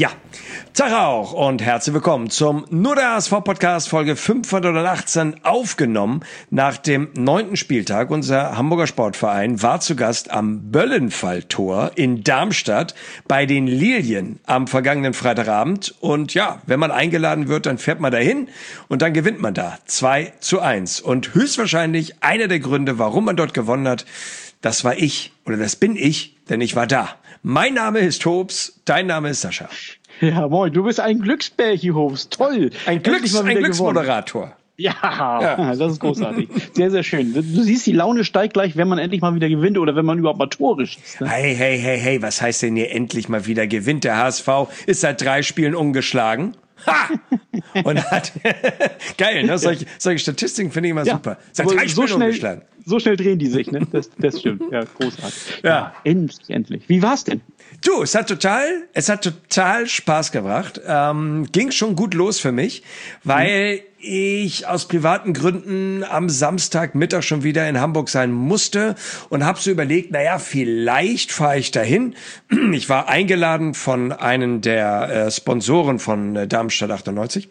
Ja, Tag auch und herzlich willkommen zum Nur der HSV-Podcast Folge 518 aufgenommen nach dem 9. Spieltag. Unser Hamburger Sportverein war zu Gast am Böllenfalltor in Darmstadt bei den Lilien am vergangenen Freitagabend. Und ja, wenn man eingeladen wird, dann fährt man dahin und dann gewinnt man da 2:1. Und höchstwahrscheinlich einer der Gründe, warum man dort gewonnen hat, das war ich oder das bin ich, denn ich war da. Mein Name ist Hobbs, dein Name ist Sascha. Ja, moin, du bist ein Glücksbärchen, Hobbs, toll. Ein Glücksmoderator. Ja, das ist großartig. Sehr, sehr schön. Du siehst, die Laune steigt gleich, wenn man endlich mal wieder gewinnt oder wenn man überhaupt mal Tore schießt. Ne? Hey, was heißt denn hier endlich mal wieder gewinnt? Der HSV ist seit 3 Spielen ungeschlagen. Ha! Und hat, geil, ne? Solche Statistiken finde ich immer super. Seit 3 Spielen ungeschlagen. So schnell drehen die sich, ne? Das stimmt. Ja, großartig. Ja, endlich. Wie war's denn? Du, es hat total Spaß gebracht. Ging schon gut los für mich, weil ich aus privaten Gründen am Samstagmittag schon wieder in Hamburg sein musste und habe so überlegt, vielleicht fahre ich dahin. Ich war eingeladen von einem der Sponsoren von Darmstadt 98.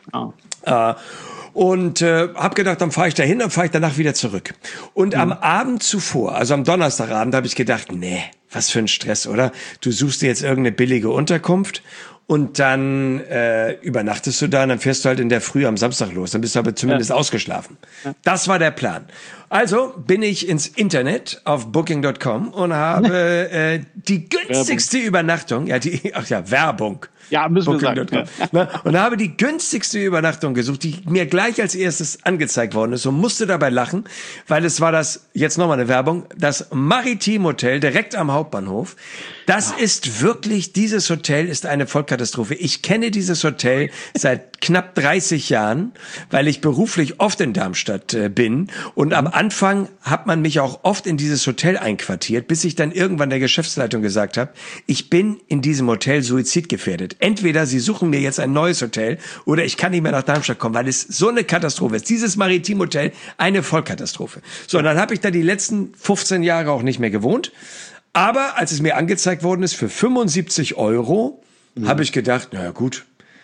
Und habe gedacht, dann fahre ich dahin, dann fahre ich danach wieder zurück. Und am Abend zuvor, also am Donnerstagabend, habe ich gedacht, nee, was für ein Stress, oder? Du suchst dir jetzt irgendeine billige Unterkunft und dann übernachtest du da und dann fährst du halt in der Früh am Samstag los. Dann bist du aber zumindest ausgeschlafen. Ja. Das war der Plan. Also bin ich ins Internet auf Booking.com und habe die günstigste Übernachtung, Werbung. Ja, müssen wir sagen. Ja. Und habe die günstigste Übernachtung gesucht, die mir gleich als erstes angezeigt worden ist und musste dabei lachen, weil es war jetzt nochmal eine Werbung, das Maritim Hotel direkt am Hauptbahnhof. Das ist wirklich, dieses Hotel ist eine Vollkatastrophe. Ich kenne dieses Hotel seit knapp 30 Jahren, weil ich beruflich oft in Darmstadt bin und am Anfang hat man mich auch oft in dieses Hotel einquartiert, bis ich dann irgendwann der Geschäftsleitung gesagt habe, ich bin in diesem Hotel suizidgefährdet. Entweder sie suchen mir jetzt ein neues Hotel oder ich kann nicht mehr nach Darmstadt kommen, weil es so eine Katastrophe ist. Dieses Maritim Hotel, eine Vollkatastrophe. So, und dann habe ich da die letzten 15 Jahre auch nicht mehr gewohnt. Aber als es mir angezeigt worden ist für 75 €, habe ich gedacht, naja gut,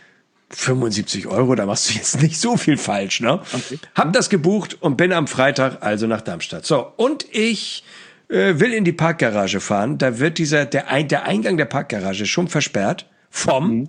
75 €, da machst du jetzt nicht so viel falsch, ne? Okay. Hab das gebucht und bin am Freitag also nach Darmstadt. So, und ich will in die Parkgarage fahren. Da wird der Eingang der Parkgarage schon versperrt vom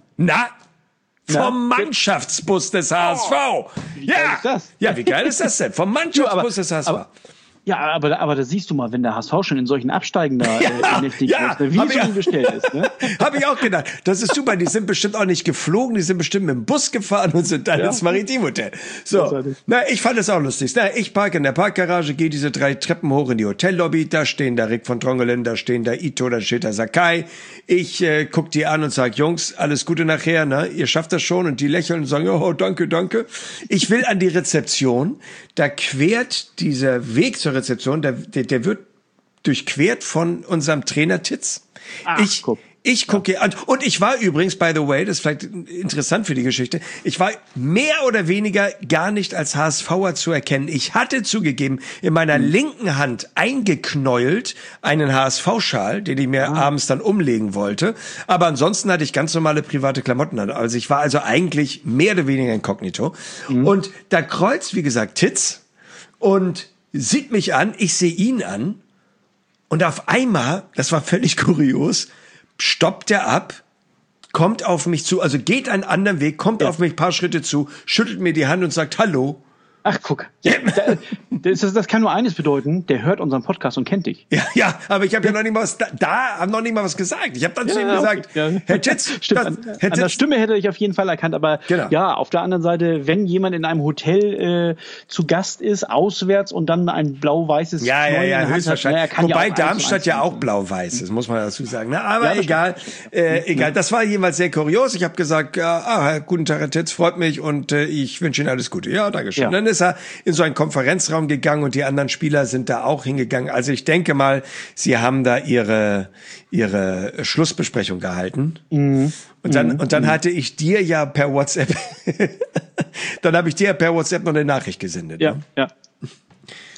Mannschaftsbus des HSV. Wie geil ist das? Ja, wie geil ist das denn? Vom Mannschaftsbus des HSV. Ja, aber da siehst du mal, wenn der HSV schon in solchen Absteigen da wie so umgestellt ist. Ne? Habe ich auch gedacht. Das ist super. Die sind bestimmt auch nicht geflogen, die sind bestimmt mit dem Bus gefahren und sind dann ins Maritim Hotel. So, ich fand es auch lustig. Ich parke in der Parkgarage, gehe diese 3 Treppen hoch in die Hotellobby. Da stehen da Rick von Drongelen, da stehen da Ito, da steht da Sakai. Ich guck die an und sag, Jungs, alles Gute nachher, ne? Ihr schafft das schon. Und die lächeln und sagen, oh, danke. Ich will an die Rezeption. Da quert dieser Weg zur Rezeption, der wird durchquert von unserem Trainer Titz. Ich gucke an. Und ich war übrigens, by the way, das ist vielleicht interessant für die Geschichte, ich war mehr oder weniger gar nicht als HSVer zu erkennen. Ich hatte zugegeben in meiner linken Hand eingeknäult einen HSV-Schal, den ich mir abends dann umlegen wollte. Aber ansonsten hatte ich ganz normale private Klamotten an. Also ich war also eigentlich mehr oder weniger inkognito. Und da kreuzt, wie gesagt, Titz und sieht mich an, ich sehe ihn an und auf einmal, das war völlig kurios, stoppt er ab, kommt auf mich zu, also geht einen anderen Weg, kommt auf mich ein paar Schritte zu, schüttelt mir die Hand und sagt Hallo. Ach, guck. Das kann nur eines bedeuten, der hört unseren Podcast und kennt dich. Ja, aber ich habe ja noch nicht mal was gesagt. Ich habe dann zu ihm gesagt, Herr Titz. Stimmt, an der Stimme hätte ich auf jeden Fall erkannt, aber ja, auf der anderen Seite, wenn jemand in einem Hotel zu Gast ist, auswärts und dann ein blau-weißes höchstwahrscheinlich. Wobei Darmstadt ja auch blau-weiß ist, muss man dazu sagen. Na, aber egal. Das war jeweils sehr kurios. Ich habe gesagt, guten Tag, Herr Titz, freut mich und ich wünsche Ihnen alles Gute. Ja, danke schön. Ja. Dann ist er in so einen Konferenzraum gegangen und die anderen Spieler sind da auch hingegangen. Also ich denke mal, sie haben da ihre Schlussbesprechung gehalten. Und dann hatte ich dir ja per WhatsApp, noch eine Nachricht gesendet. Ja.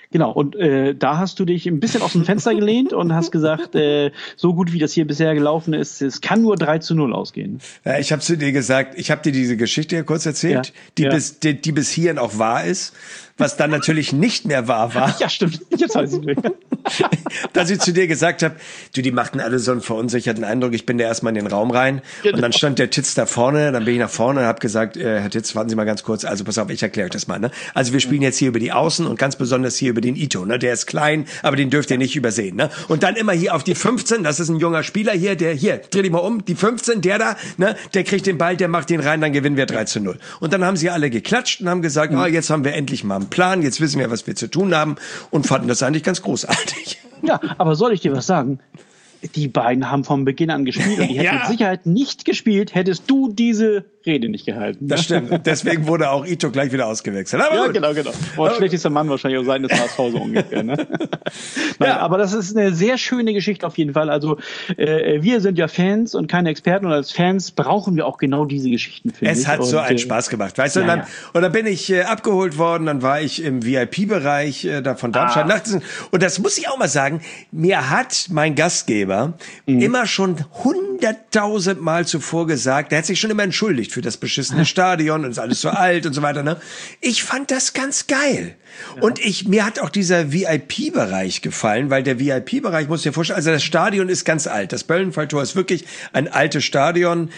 Genau, und da hast du dich ein bisschen aus dem Fenster gelehnt und hast gesagt, so gut wie das hier bisher gelaufen ist, es kann nur 3-0 ausgehen. Ja, ich habe zu dir gesagt, ich habe dir diese Geschichte ja kurz erzählt, die bis hierhin auch wahr ist, was dann natürlich nicht mehr wahr war. Ja, stimmt. Jetzt weiß ich nicht. Dass ich zu dir gesagt habe, die machten alle so einen verunsicherten Eindruck, ich bin da erstmal in den Raum rein und dann stand der Titz da vorne, dann bin ich nach vorne und habe gesagt, Herr Titz, warten Sie mal ganz kurz, also pass auf, ich erkläre euch das mal. Ne? Also wir spielen jetzt hier über die Außen und ganz besonders hier über den Ito, ne? Der ist klein, aber den dürft ihr nicht übersehen. Ne? Und dann immer hier auf die 15, das ist ein junger Spieler hier, dreh dich mal um, die 15, der da, ne? Der kriegt den Ball, der macht den rein, dann gewinnen wir 3-0. Und dann haben sie alle geklatscht und haben gesagt, jetzt haben wir endlich mal einen Plan, jetzt wissen wir, was wir zu tun haben und fanden das eigentlich ganz großartig. Ja, aber soll ich dir was sagen? Die beiden haben von Beginn an gespielt und die hätten mit Sicherheit nicht gespielt, hättest du diese Rede nicht gehalten. Ne? Das stimmt. Deswegen wurde auch Ito gleich wieder ausgewechselt. Aber gut. Genau. Schlechtester Mann wahrscheinlich auch sein des HSV so ungefähr. Ne? Nein, aber das ist eine sehr schöne Geschichte auf jeden Fall. Also wir sind ja Fans und keine Experten und als Fans brauchen wir auch genau diese Geschichten. Es hat so einen Spaß gemacht. Weißt du, und dann bin ich abgeholt worden, dann war ich im VIP-Bereich da von Darmstadt. Und das muss ich auch mal sagen, mir hat mein Gastgeber immer schon 100.000 Mal zuvor gesagt, der hat sich schon immer entschuldigt für das beschissene Stadion und ist alles so alt und so weiter. Ne? Ich fand das ganz geil. Ja. Und mir hat auch dieser VIP-Bereich gefallen, weil der VIP-Bereich, muss ich dir vorstellen, also das Stadion ist ganz alt. Das Böllenfalltor ist wirklich ein altes Stadion.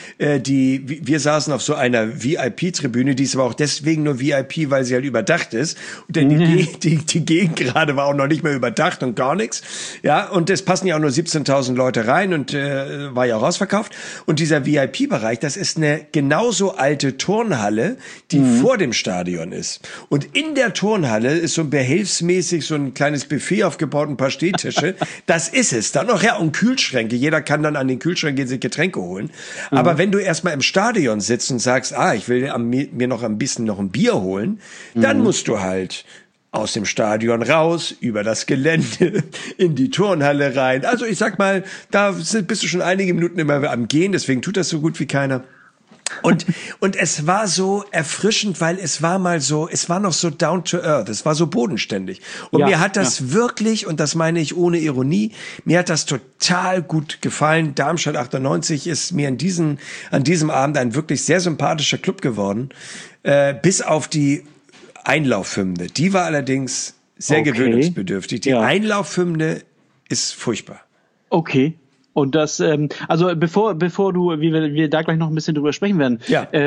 Wir saßen auf so einer VIP-Tribüne, die ist aber auch deswegen nur VIP, weil sie halt überdacht ist. Denn die Gegend gerade war auch noch nicht mehr überdacht und gar nichts. Ja, und es passen ja auch nur 17.000 Leute rein und war ja auch ausverkauft. Und dieser VIP-Bereich, das ist eine genauso alte Turnhalle, die vor dem Stadion ist. Und in der Turnhalle ist so behelfsmäßig so ein kleines Buffet aufgebaut, ein paar Stehtische. Das ist es. Dann noch, und Kühlschränke. Jeder kann dann an den Kühlschrank gehen, sich Getränke holen. Aber wenn du erstmal im Stadion sitzt und sagst, ich will mir noch ein bisschen noch ein Bier holen, dann musst du halt aus dem Stadion raus, über das Gelände, in die Turnhalle rein. Also ich sag mal, bist du schon einige Minuten immer am Gehen, deswegen tut das so gut wie keiner. Und es war so erfrischend, weil es war noch so down to earth, es war so bodenständig. Und mir hat das wirklich, und das meine ich ohne Ironie, mir hat das total gut gefallen. Darmstadt 98 ist mir an diesem Abend ein wirklich sehr sympathischer Club geworden, bis auf die Einlaufhymne. Die war allerdings sehr gewöhnungsbedürftig. Die Einlaufhymne ist furchtbar. Okay. Und das, also bevor wir da gleich noch ein bisschen drüber sprechen werden,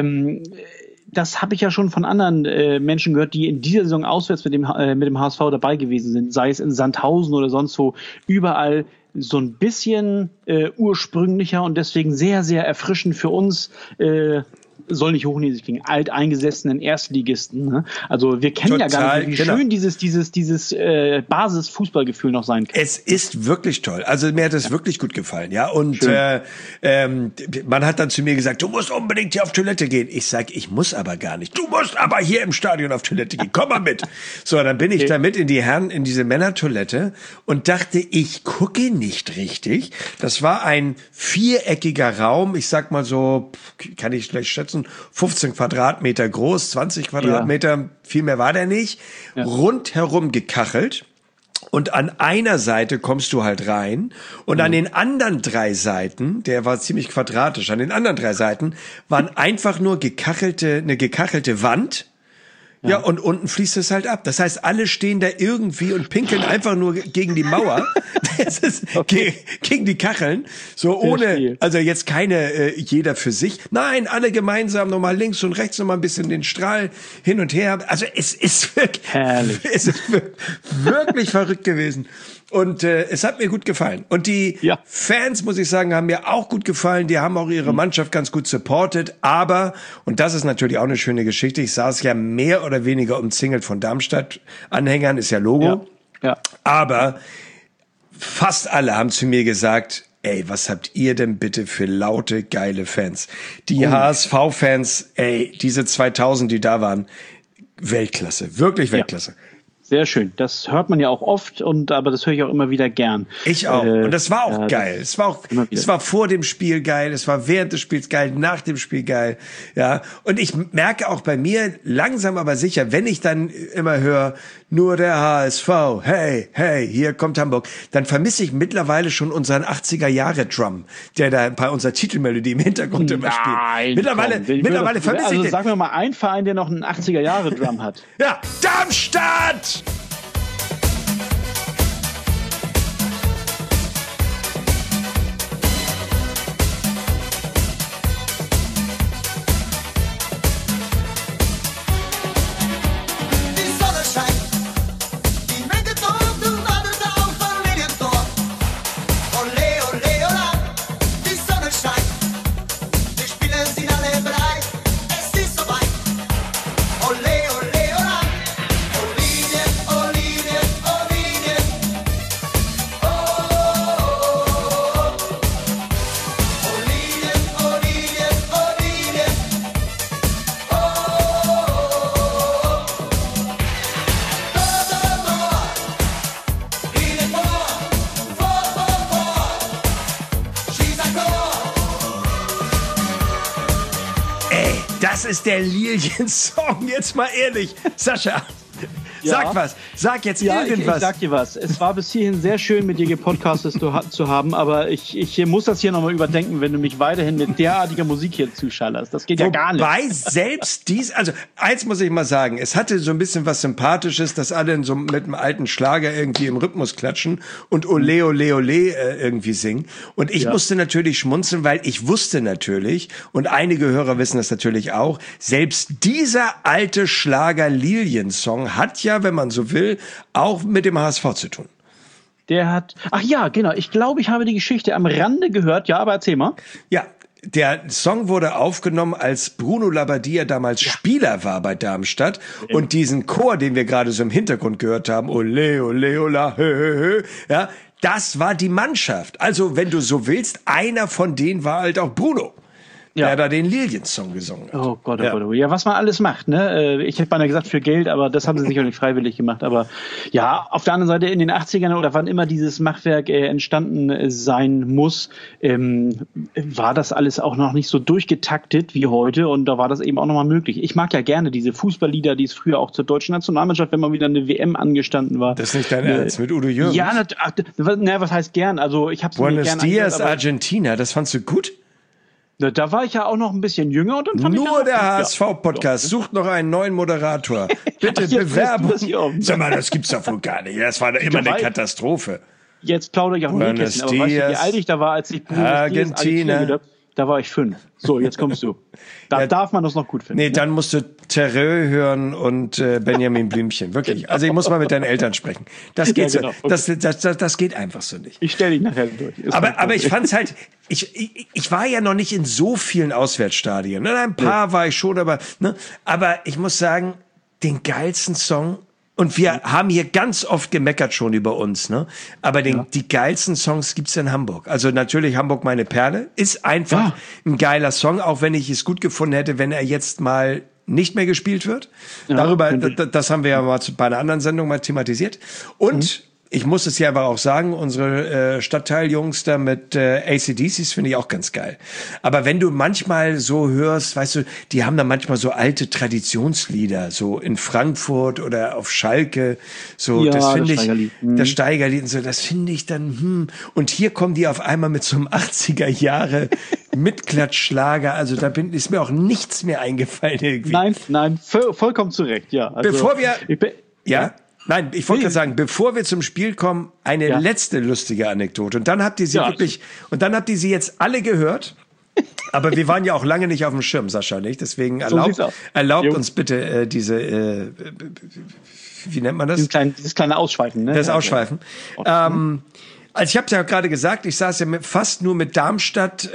das habe ich ja schon von anderen Menschen gehört, die in dieser Saison auswärts mit dem HSV dabei gewesen sind, sei es in Sandhausen oder sonst wo, überall so ein bisschen ursprünglicher und deswegen sehr, sehr erfrischend für uns, soll nicht hochnäsig klingen, alteingesessenen Erstligisten. Ne? Also wir kennen ja gar nicht, wie schön dieses Basis-Fußballgefühl noch sein kann. Es ist wirklich toll. Also mir hat es wirklich gut gefallen, ja. Und man hat dann zu mir gesagt, du musst unbedingt hier auf Toilette gehen. Ich sag, ich muss aber gar nicht. Du musst aber hier im Stadion auf Toilette gehen. Komm mal mit. So, dann bin ich da mit in diese Männertoilette und dachte, ich gucke nicht richtig. Das war ein viereckiger Raum. Ich sag mal so, kann ich gleich schätzen, 15 Quadratmeter groß, 20 Quadratmeter, viel mehr war der nicht, rundherum gekachelt. Und an einer Seite kommst du halt rein und an den anderen 3 Seiten, der war ziemlich quadratisch, an den anderen 3 Seiten waren einfach nur eine gekachelte Wand. Ja, und unten fließt es halt ab. Das heißt, alle stehen da irgendwie und pinkeln einfach nur gegen die Mauer. Das ist gegen die Kacheln. So ohne, also jetzt keine jeder für sich. Nein, alle gemeinsam nochmal links und rechts nochmal ein bisschen den Strahl hin und her. Also es ist wirklich, es ist wirklich verrückt gewesen. Und es hat mir gut gefallen. Und die Fans, muss ich sagen, haben mir auch gut gefallen. Die haben auch ihre Mannschaft ganz gut supportet. Aber, und das ist natürlich auch eine schöne Geschichte, ich saß ja mehr oder weniger umzingelt von Darmstadt-Anhängern, ist ja Logo. Ja. Aber fast alle haben zu mir gesagt, ey, was habt ihr denn bitte für laute, geile Fans? Die HSV-Fans, diese 2000, die da waren, Weltklasse, wirklich Weltklasse. Ja. Sehr schön. Das hört man ja auch oft, aber das höre ich auch immer wieder gern. Ich auch. Und das war auch geil. Es war vor dem Spiel geil, es war während des Spiels geil, nach dem Spiel geil. Ja. Und ich merke auch bei mir langsam aber sicher, wenn ich dann immer höre nur der HSV, hey, hey, hier kommt Hamburg, dann vermisse ich mittlerweile schon unseren 80er-Jahre-Drum, der da bei unserer Titelmelodie im Hintergrund immer spielt. Mittlerweile vermisse ich den. Also sag mir mal einen Verein, der noch einen 80er-Jahre-Drum hat. Ja, Darmstadt! Das ist der Lilien-Song, jetzt mal ehrlich. Sascha, sag was. Sag jetzt irgendwas. Ich sag dir was. Es war bis hierhin sehr schön, mit dir gepodcastet zu haben, aber ich muss das hier nochmal überdenken, wenn du mich weiterhin mit derartiger Musik hier zuschallerst. Das geht ja gar nicht. Wobei selbst also eins muss ich mal sagen, es hatte so ein bisschen was Sympathisches, dass alle so mit einem alten Schlager irgendwie im Rhythmus klatschen und Ole, Ole, Ole irgendwie singen. Und ich musste natürlich schmunzeln, weil ich wusste natürlich, und einige Hörer wissen das natürlich auch, selbst dieser alte Schlager-Lilien-Song hat ja, wenn man so will, auch mit dem HSV zu tun. Der hat, ach ja, genau, ich glaube, ich habe die Geschichte am Rande gehört, ja, aber erzähl mal. Ja, der Song wurde aufgenommen, als Bruno Labbadia damals Spieler war bei Darmstadt und diesen Chor, den wir gerade so im Hintergrund gehört haben, ole, ole, ola, hö, hö, hö, ja, das war die Mannschaft. Also, wenn du so willst, einer von denen war halt auch Bruno. Der da den Lilien-Song gesungen hat. Oh Gott, oh Gott, oh. Ja, was man alles macht, ne? Ich hätte beinahe gesagt für Geld, aber das haben sie sicher nicht freiwillig gemacht. Aber ja, auf der anderen Seite in den 80ern oder wann immer dieses Machwerk entstanden sein muss, war das alles auch noch nicht so durchgetaktet wie heute und da war das eben auch nochmal möglich. Ich mag ja gerne diese Fußballlieder, die es früher auch zur deutschen Nationalmannschaft, wenn mal wieder eine WM angestanden war. Das ist nicht dein Ernst, mit Udo Jürgens? Ja, was heißt gern? Also ich habe es mir Buenos Dias, Argentina, das fandst du gut? Da war ich ja auch noch ein bisschen jünger. Und dann fand nur der HSV-Podcast sucht noch einen neuen Moderator. Bitte Bewerbung. Sag mal, das gibt's doch wohl gar nicht. Das war doch immer eine Katastrophe. Jetzt plaudere ich auch nicht. Aber weißt du, wie alt ich da war, als ich Argentina. Da war ich 5. So, jetzt kommst du. Da darf man das noch gut finden. Nee, dann musst du Terreux hören und Benjamin Blümchen. Wirklich. Also ich muss mal mit deinen Eltern sprechen. Das geht genau. so. Das geht einfach so nicht. Ich stelle dich nachher durch. Aber ich fand's halt, ich war ja noch nicht in so vielen Auswärtsstadien. Ein paar war ich schon, aber ich muss sagen, den geilsten Song. Und wir haben hier ganz oft gemeckert schon über uns, ne? Aber die geilsten Songs gibt's in Hamburg. Also natürlich Hamburg meine Perle ist einfach ein geiler Song, auch wenn ich es gut gefunden hätte, wenn er jetzt mal nicht mehr gespielt wird. Das haben wir ja mal bei einer anderen Sendung mal thematisiert. Und ich muss es ja aber auch sagen, unsere Stadtteiljungs da mit AC/DCs finde ich auch ganz geil. Aber wenn du manchmal so hörst, weißt du, die haben da manchmal so alte Traditionslieder, so in Frankfurt oder auf Schalke, so, das finde ich, das Steigerlied und so, das finde ich dann, Und hier kommen die auf einmal mit so einem 80er Jahre Mitklatschschlager, also da ist mir auch nichts mehr eingefallen irgendwie. Nein, vollkommen zu Recht, ja. Also, bevor wir, Nein, ich wollte gerade sagen, bevor wir zum Spiel kommen, eine letzte lustige Anekdote. Und dann habt ihr sie jetzt alle gehört. Aber wir waren ja auch lange nicht auf dem Schirm, Sascha, nicht? Deswegen erlaubt uns bitte diese, wie nennt man das? Dieses kleine Ausschweifen, ne? Das Ausschweifen. Also ich habe es ja gerade gesagt, ich saß ja fast nur mit Darmstadt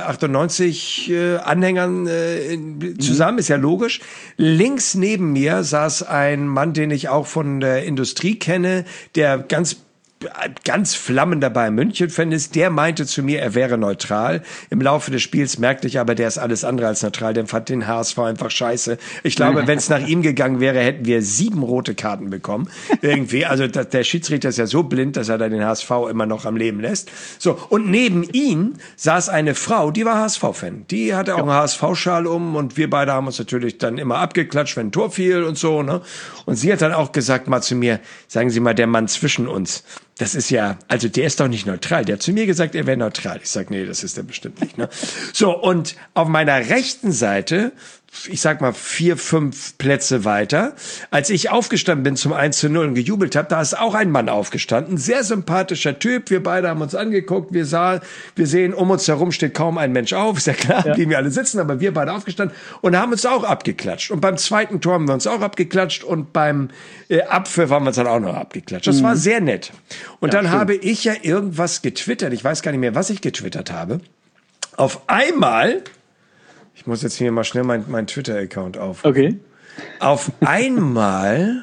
98 Anhängern zusammen, ist ja logisch. Links neben mir saß ein Mann, den ich auch von der Industrie kenne, der ganz ganz flammender Bayern München-Fan ist, der meinte zu mir, er wäre neutral. Im Laufe des Spiels merkte ich aber, der ist alles andere als neutral, der fand den HSV einfach scheiße. Ich glaube, wenn es nach ihm gegangen wäre, hätten wir 7 rote Karten bekommen. Irgendwie, also der Schiedsrichter ist ja so blind, dass er da den HSV immer noch am Leben lässt. So, und neben ihm saß eine Frau, die war HSV-Fan. Die hatte auch einen HSV-Schal um und wir beide haben uns natürlich dann immer abgeklatscht, wenn ein Tor fiel und so, ne? Und sie hat dann auch gesagt mal zu mir, sagen Sie mal, der Mann zwischen uns, das ist ja, also der ist doch nicht neutral. Der hat zu mir gesagt, er wäre neutral. Ich sag, nee, das ist er bestimmt nicht, ne? So, und auf meiner rechten Seite, ich sag mal 4, 5 Plätze weiter, als ich aufgestanden bin zum 1:0 und gejubelt habe, da ist auch ein Mann aufgestanden, sehr sympathischer Typ, wir beide haben uns angeguckt, wir sehen, um uns herum steht kaum ein Mensch auf, ist ja klar, blieben wir alle sitzen, aber wir beide aufgestanden und haben uns auch abgeklatscht. Und beim zweiten Tor haben wir uns auch abgeklatscht und beim Abpfiff haben wir uns dann auch noch abgeklatscht. Das war sehr nett. Und dann habe ich ja irgendwas getwittert, ich weiß gar nicht mehr, was ich getwittert habe. Auf einmal... Ich muss jetzt hier mal schnell mein Twitter-Account auf. Okay. Auf einmal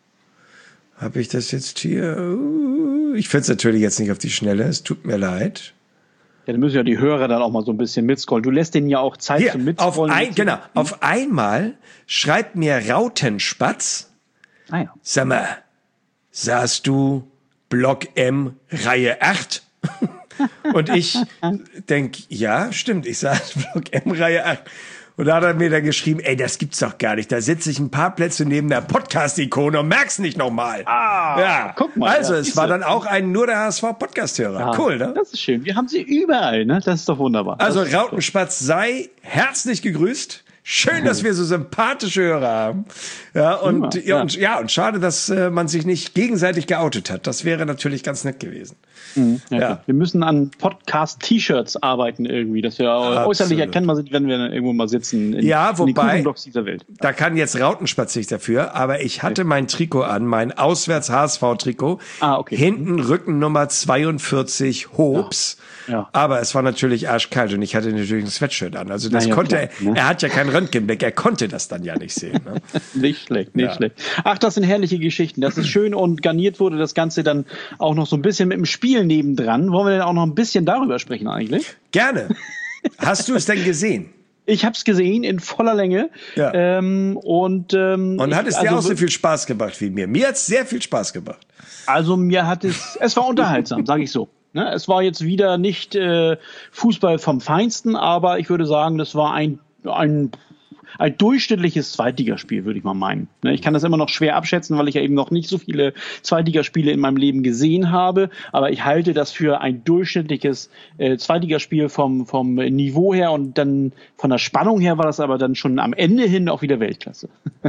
habe ich das jetzt hier. Ich finde es natürlich jetzt nicht auf die Schnelle. Es tut mir leid. Ja, dann müssen ja die Hörer dann auch mal so ein bisschen mitscrollen. Du lässt denen ja auch Zeit hier, zum Mitscrollen. Genau. Auf einmal schreibt mir Rautenspatz. Sag mal, sahst du Block M, Reihe 8? Und ich denke, ja, stimmt, ich saß Block M, Reihe 8. Und da hat er mir dann geschrieben, ey, das gibt's doch gar nicht. Da sitze ich ein paar Plätze neben der Podcast-Ikone und merk's nicht nochmal. Ja, guck mal. Also, es war dann auch nur der HSV-Podcast-Hörer. Ja, cool, ne? Das ist schön. Wir haben sie überall, ne? Das ist doch wunderbar. Also, Rautenspatz sei herzlich gegrüßt. Schön, dass wir so sympathische Hörer haben. Ja, und schade, dass man sich nicht gegenseitig geoutet hat. Das wäre natürlich ganz nett gewesen. Ja. Wir müssen an Podcast-T-Shirts arbeiten irgendwie, dass wir äußerlich erkennbar sind, wenn wir dann irgendwo mal sitzen in den Kuchenblocks dieser Welt. Da kann jetzt Rautenspatz nicht dafür, aber ich hatte mein Trikot an, mein Auswärts-HSV-Trikot. Okay. Hinten Rückennummer 42 Hobbs. Ja. Aber es war natürlich arschkalt und ich hatte natürlich ein Sweatshirt an. Also das er hat ja keinen Röntgenblick, er konnte das dann ja nicht sehen. Ne? Nicht schlecht. Ach, das sind herrliche Geschichten. Das ist schön und garniert wurde das Ganze dann auch noch so ein bisschen mit dem Spiel nebendran. Wollen wir denn auch noch ein bisschen darüber sprechen eigentlich? Gerne. Hast du es denn gesehen? Ich habe es gesehen in voller Länge. Ja. Und hat es dir auch so viel Spaß gemacht wie mir? Mir hat es sehr viel Spaß gemacht. Also mir hat es war unterhaltsam, sage ich so. Ne, es war jetzt wieder nicht Fußball vom Feinsten, aber ich würde sagen, das war ein durchschnittliches Zweitligaspiel, würde ich mal meinen. Ne, ich kann das immer noch schwer abschätzen, weil ich ja eben noch nicht so viele Zweitligaspiele in meinem Leben gesehen habe, aber ich halte das für ein durchschnittliches Zweitligaspiel vom Niveau her und dann von der Spannung her war das aber dann schon am Ende hin auch wieder Weltklasse.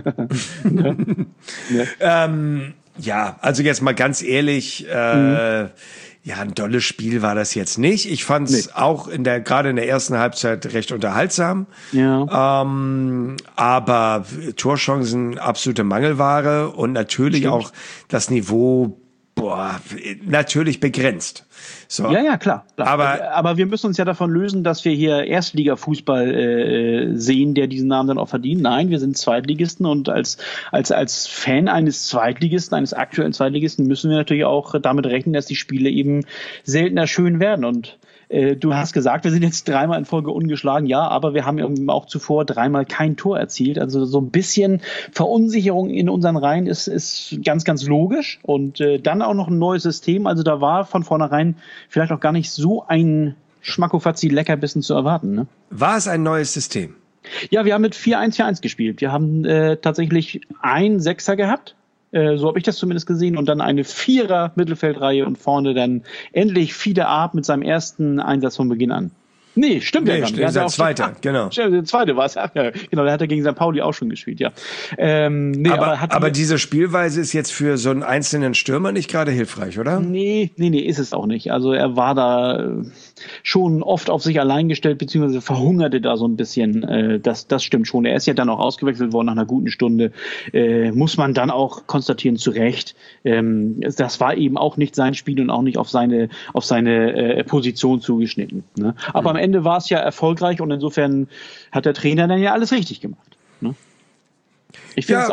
Ja, also jetzt mal ganz ehrlich, ja, ein dolles Spiel war das jetzt nicht. Ich fand es auch gerade in der ersten Halbzeit recht unterhaltsam. Ja. Aber Torchancen absolute Mangelware und natürlich auch das Niveau, natürlich begrenzt. So. Ja, klar. Aber wir müssen uns ja davon lösen, dass wir hier Erstliga-Fußball sehen, der diesen Namen dann auch verdient. Nein, wir sind Zweitligisten und als Fan eines Zweitligisten, eines aktuellen Zweitligisten, müssen wir natürlich auch damit rechnen, dass die Spiele eben seltener schön werden. Und du hast gesagt, wir sind jetzt 3-mal in Folge ungeschlagen. Ja, aber wir haben eben auch zuvor 3-mal kein Tor erzielt. Also so ein bisschen Verunsicherung in unseren Reihen ist ganz, ganz logisch. Und dann auch noch ein neues System. Also da war von vornherein vielleicht auch gar nicht so ein Schmackofatzi-Leckerbissen zu erwarten. Ne? War es ein neues System? Ja, wir haben mit 4-1-4-1 gespielt. Wir haben tatsächlich einen Sechser gehabt. So habe ich das zumindest gesehen. Und dann eine 4er Mittelfeldreihe und vorne dann endlich Fiete Arp mit seinem ersten Einsatz von Beginn an. Nee, stimmt ja gar nicht. Der zweite, genau. Der zweite war es. Ja, genau, der hat ja gegen St. Pauli auch schon gespielt, ja. Aber diese Spielweise ist jetzt für so einen einzelnen Stürmer nicht gerade hilfreich, oder? Nee, ist es auch nicht. Also er war da schon oft auf sich allein gestellt, beziehungsweise verhungerte da so ein bisschen. Das stimmt schon. Er ist ja dann auch ausgewechselt worden nach einer guten Stunde. Muss man dann auch konstatieren, zu Recht. Das war eben auch nicht sein Spiel und auch nicht auf seine Position zugeschnitten. Ne? Aber am Ende war es ja erfolgreich und insofern hat der Trainer dann ja alles richtig gemacht. Ne? Ich finde es auch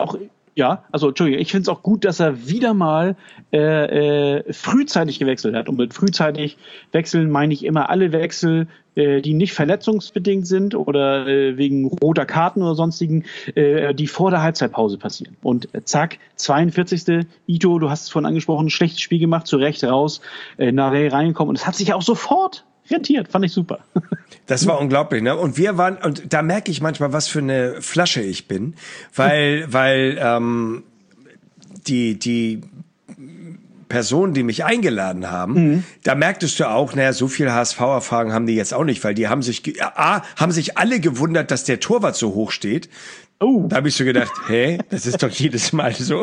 Ja, also Entschuldigung, ich finde es auch gut, dass er wieder mal frühzeitig gewechselt hat. Und mit frühzeitig wechseln meine ich immer alle Wechsel, die nicht verletzungsbedingt sind oder wegen roter Karten oder sonstigen, die vor der Halbzeitpause passieren. Und zack, 42. Ito, du hast es vorhin angesprochen, ein schlechtes Spiel gemacht, zu Recht raus, Nare reingekommen. Und es hat sich auch sofort rentiert, fand ich super. Das war unglaublich, ne? Und wir waren, und da merke ich manchmal, was für eine Flasche ich bin, weil die Personen, die mich eingeladen haben, da merktest du auch, naja, so viel HSV-Erfahrung haben die jetzt auch nicht, weil die haben sich alle gewundert, dass der Torwart so hoch steht. Oh. Da habe ich so gedacht, das ist doch jedes Mal so.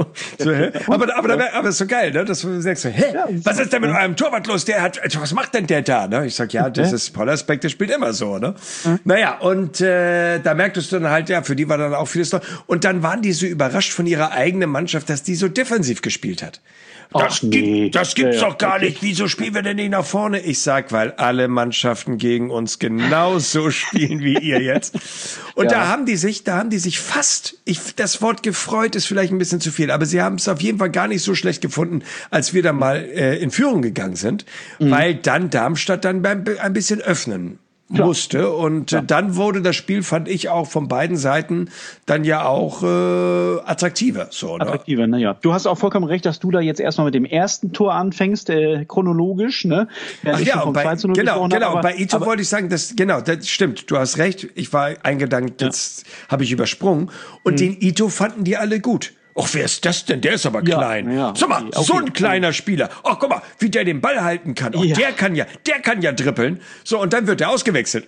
Aber ist so geil, ne? Dass du sagst so, was ist denn mit eurem Torwart los? Was macht denn der da? Ne? Ich sag, ja, das ist Paul Asbeck, der spielt immer so, ne? Naja, und da merktest du dann halt, ja, für die war dann auch vieles noch. Und dann waren die so überrascht von ihrer eigenen Mannschaft, dass die so defensiv gespielt hat. Das gibt's doch gar nicht. Wieso spielen wir denn nicht nach vorne? Ich sag, weil alle Mannschaften gegen uns genauso spielen wie ihr jetzt. Und da haben die sich fast, das Wort gefreut ist vielleicht ein bisschen zu viel, aber sie haben es auf jeden Fall gar nicht so schlecht gefunden, als wir dann mal in Führung gegangen sind, weil dann Darmstadt dann ein bisschen öffnen musste und dann wurde das Spiel, fand ich auch von beiden Seiten dann ja auch attraktiver. So, ne? Attraktiver, naja. Du hast auch vollkommen recht, dass du da jetzt erstmal mit dem ersten Tor anfängst, chronologisch, ne? Ach ja, genau. Bei Ito wollte ich sagen, das stimmt. Du hast recht. Ich war eingedankt, jetzt habe ich übersprungen. Und den Ito fanden die alle gut. Och, wer ist das denn? Der ist aber klein. Ja. Sag mal, so ein kleiner Spieler. Ach, guck mal, wie der den Ball halten kann. Oh, der kann ja dribbeln. So, und dann wird der ausgewechselt.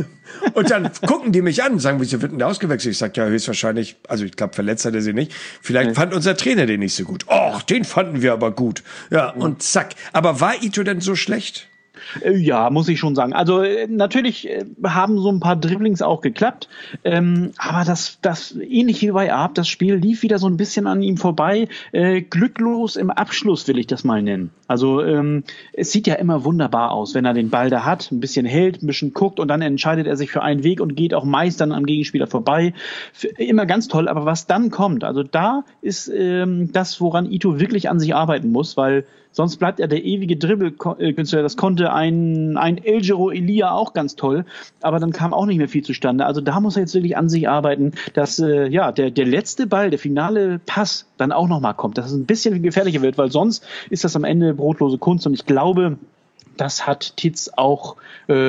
Und dann gucken die mich an und sagen, wieso wird denn der ausgewechselt? Ich sag, ja, höchstwahrscheinlich, also ich glaube, verletzt hat er sie nicht. Vielleicht fand unser Trainer den nicht so gut. Och, den fanden wir aber gut. Ja, und zack. Aber war Ito denn so schlecht? Ja, muss ich schon sagen. Also natürlich haben so ein paar Dribblings auch geklappt, aber das ähnlich wie bei Arp, das Spiel lief wieder so ein bisschen an ihm vorbei. Glücklos im Abschluss will ich das mal nennen. Also es sieht ja immer wunderbar aus, wenn er den Ball da hat, ein bisschen hält, ein bisschen guckt und dann entscheidet er sich für einen Weg und geht auch meist dann am Gegenspieler vorbei. Immer ganz toll, aber was dann kommt, also da ist das, woran Ito wirklich an sich arbeiten muss, weil sonst bleibt er der ewige Dribbelkünstler. Das konnte ein Elgero Elia auch ganz toll, aber dann kam auch nicht mehr viel zustande. Also da muss er jetzt wirklich an sich arbeiten, dass der letzte Ball, der finale Pass dann auch nochmal kommt, dass es ein bisschen gefährlicher wird, weil sonst ist das am Ende brotlose Kunst. Und ich glaube, das hat Titz auch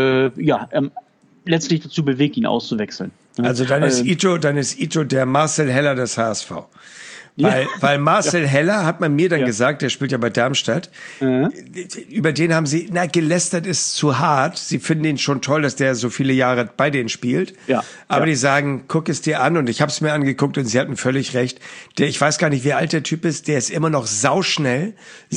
letztlich dazu bewegt, ihn auszuwechseln. Also dann ist Ito der Marcel Heller des HSV. Weil Marcel Heller, hat man mir dann gesagt, der spielt ja bei Darmstadt, über den haben sie, gelästert ist zu hart. Sie finden ihn schon toll, dass der so viele Jahre bei denen spielt. Ja. Aber die sagen, guck es dir an, und ich habe es mir angeguckt und sie hatten völlig recht. Ich weiß gar nicht, wie alt der Typ ist, der ist immer noch sauschnell.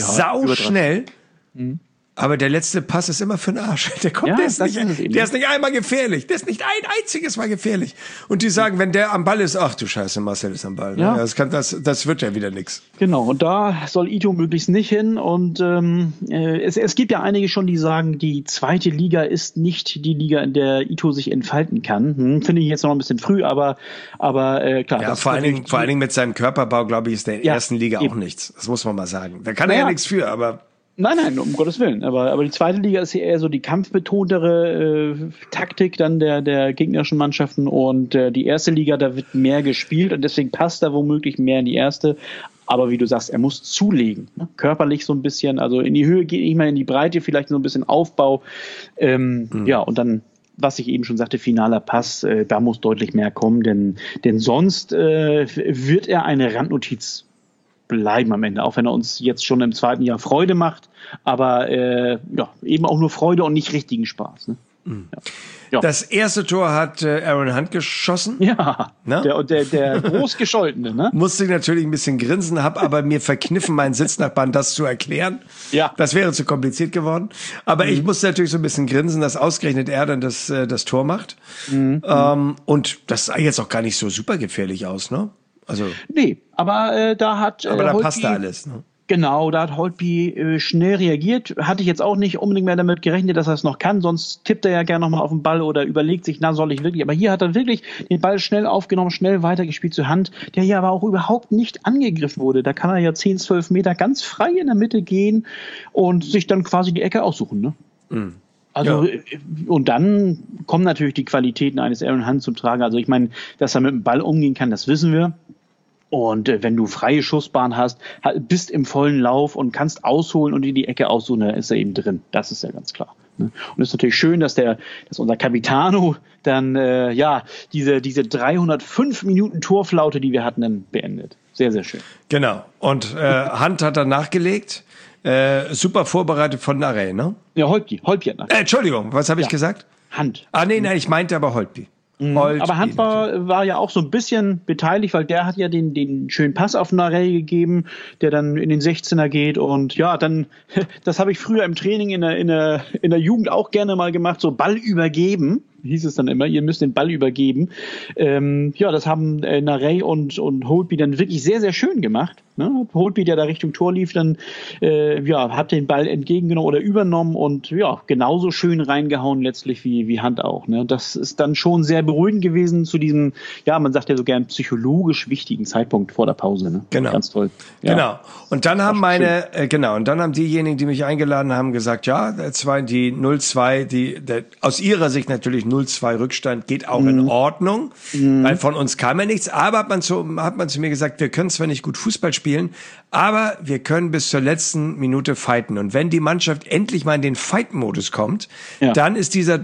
Aber der letzte Pass ist immer für den Arsch. Der ist nicht einmal gefährlich. Der ist nicht ein einziges Mal gefährlich. Und die sagen, wenn der am Ball ist, ach du Scheiße, Marcel ist am Ball. Ja. Das wird ja wieder nix. Genau, und da soll Ito möglichst nicht hin. Und es gibt ja einige schon, die sagen, die zweite Liga ist nicht die Liga, in der Ito sich entfalten kann. Finde ich jetzt noch ein bisschen früh, aber klar. Ja, vor allen Dingen mit seinem Körperbau, glaube ich, ist der in der ersten Liga auch nichts. Das muss man mal sagen. Da kann er ja nichts für, aber... Nein, um Gottes Willen. Aber die zweite Liga ist ja eher so die kampfbetontere Taktik dann der gegnerischen Mannschaften, und die erste Liga, da wird mehr gespielt und deswegen passt er womöglich mehr in die erste. Aber wie du sagst, er muss zulegen, ne? Körperlich so ein bisschen, also in die Höhe geht nicht mehr, in die Breite vielleicht so ein bisschen Aufbau. Ja, und dann, was ich eben schon sagte, finaler Pass, da muss deutlich mehr kommen, denn sonst wird er eine Randnotiz bleiben am Ende, auch wenn er uns jetzt schon im zweiten Jahr Freude macht, aber eben auch nur Freude und nicht richtigen Spaß. Ne? Ja. Das erste Tor hat Aaron Hunt geschossen. Ja, ne? der großgescholtene. Ne? Musste ich natürlich ein bisschen grinsen, habe aber mir verkniffen, meinen Sitznachbarn das zu erklären. Ja. Das wäre zu kompliziert geworden. Aber ich musste natürlich so ein bisschen grinsen, dass ausgerechnet er dann das Tor macht. Und das sah jetzt auch gar nicht so super gefährlich aus, ne? Also, nee, aber da passt da alles, ne? Genau, da hat Holtby schnell reagiert. Hatte ich jetzt auch nicht unbedingt mehr damit gerechnet, dass er es noch kann. Sonst tippt er ja gerne nochmal auf den Ball oder überlegt sich, na, soll ich wirklich. Aber hier hat er wirklich den Ball schnell aufgenommen, schnell weitergespielt zur Hand, der hier aber auch überhaupt nicht angegriffen wurde. Da kann er ja 10, 12 Meter ganz frei in der Mitte gehen und sich dann quasi die Ecke aussuchen, ne? Mhm. Also, ja. Und dann kommen natürlich die Qualitäten eines Aaron Hunt zum Tragen. Also ich meine, dass er mit dem Ball umgehen kann, das wissen wir. Und wenn du freie Schussbahn hast, bist im vollen Lauf und kannst ausholen und in die Ecke aussuchen, dann ist er eben drin. Das ist ja ganz klar. Und es ist natürlich schön, dass unser Capitano dann diese 305 Minuten Torflaute, die wir hatten, dann beendet. Sehr, sehr schön. Genau. Und Hunt hat dann nachgelegt. Super vorbereitet von Narey, ne? Ja, Holtby hat nachgelegt. Entschuldigung, was habe ich gesagt? Hunt. Nein, ich meinte aber Holtby. Aber Hunt war ja auch so ein bisschen beteiligt, weil der hat ja den schönen Pass auf Narey gegeben, der dann in den 16er geht. Und ja, dann, das habe ich früher im Training in der Jugend auch gerne mal gemacht, so Ball übergeben. Hieß es dann immer, ihr müsst den Ball übergeben. Das haben Narey und Holtby dann wirklich sehr, sehr schön gemacht. Ne? Holtby, der da Richtung Tor lief, dann hat den Ball entgegengenommen oder übernommen und genauso schön reingehauen letztlich wie Hunt auch. Ne? Das ist dann schon sehr beruhigend gewesen zu diesem, man sagt ja so gern psychologisch wichtigen Zeitpunkt vor der Pause. Ne? Genau. Ganz toll. Ja. Genau. Und dann haben und dann haben diejenigen, die mich eingeladen haben, gesagt, das war die 0-2, aus ihrer Sicht natürlich 0-2 Rückstand geht auch in Ordnung, weil von uns kam ja nichts. Aber hat man zu mir gesagt, wir können zwar nicht gut Fußball spielen, aber wir können bis zur letzten Minute fighten. Und wenn die Mannschaft endlich mal in den Fight-Modus kommt, dann ist dieser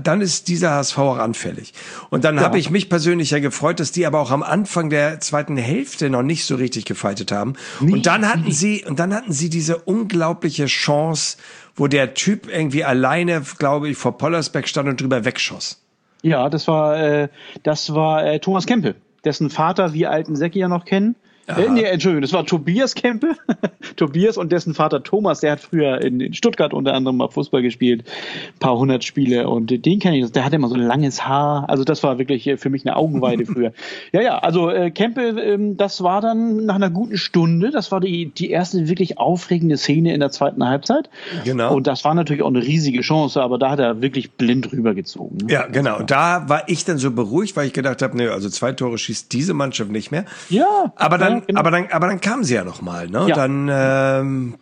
HSV auch anfällig. Und dann habe ich mich persönlich ja gefreut, dass die aber auch am Anfang der zweiten Hälfte noch nicht so richtig gefightet haben. Und dann hatten sie diese unglaubliche Chance, wo der Typ irgendwie alleine, glaube ich, vor Pollersbeck stand und drüber wegschoss. Ja, das war Thomas Kempe, dessen Vater wir alten Säcke ja noch kennen. Entschuldigung, das war Tobias Kempe. Tobias und dessen Vater Thomas, der hat früher in Stuttgart unter anderem mal Fußball gespielt, ein paar 100 Spiele und den kenne ich, der hatte immer so langes Haar, also das war wirklich für mich eine Augenweide früher. Also Kempe, das war dann nach einer guten Stunde, das war die erste wirklich aufregende Szene in der zweiten Halbzeit. Genau. Und das war natürlich auch eine riesige Chance, aber da hat er wirklich blind rübergezogen. Ne? Ja, genau. Und da war ich dann so beruhigt, weil ich gedacht habe, also 2 Tore schießt diese Mannschaft nicht mehr. Ja. Aber dann kamen sie ja noch mal, ne? Ja. Dann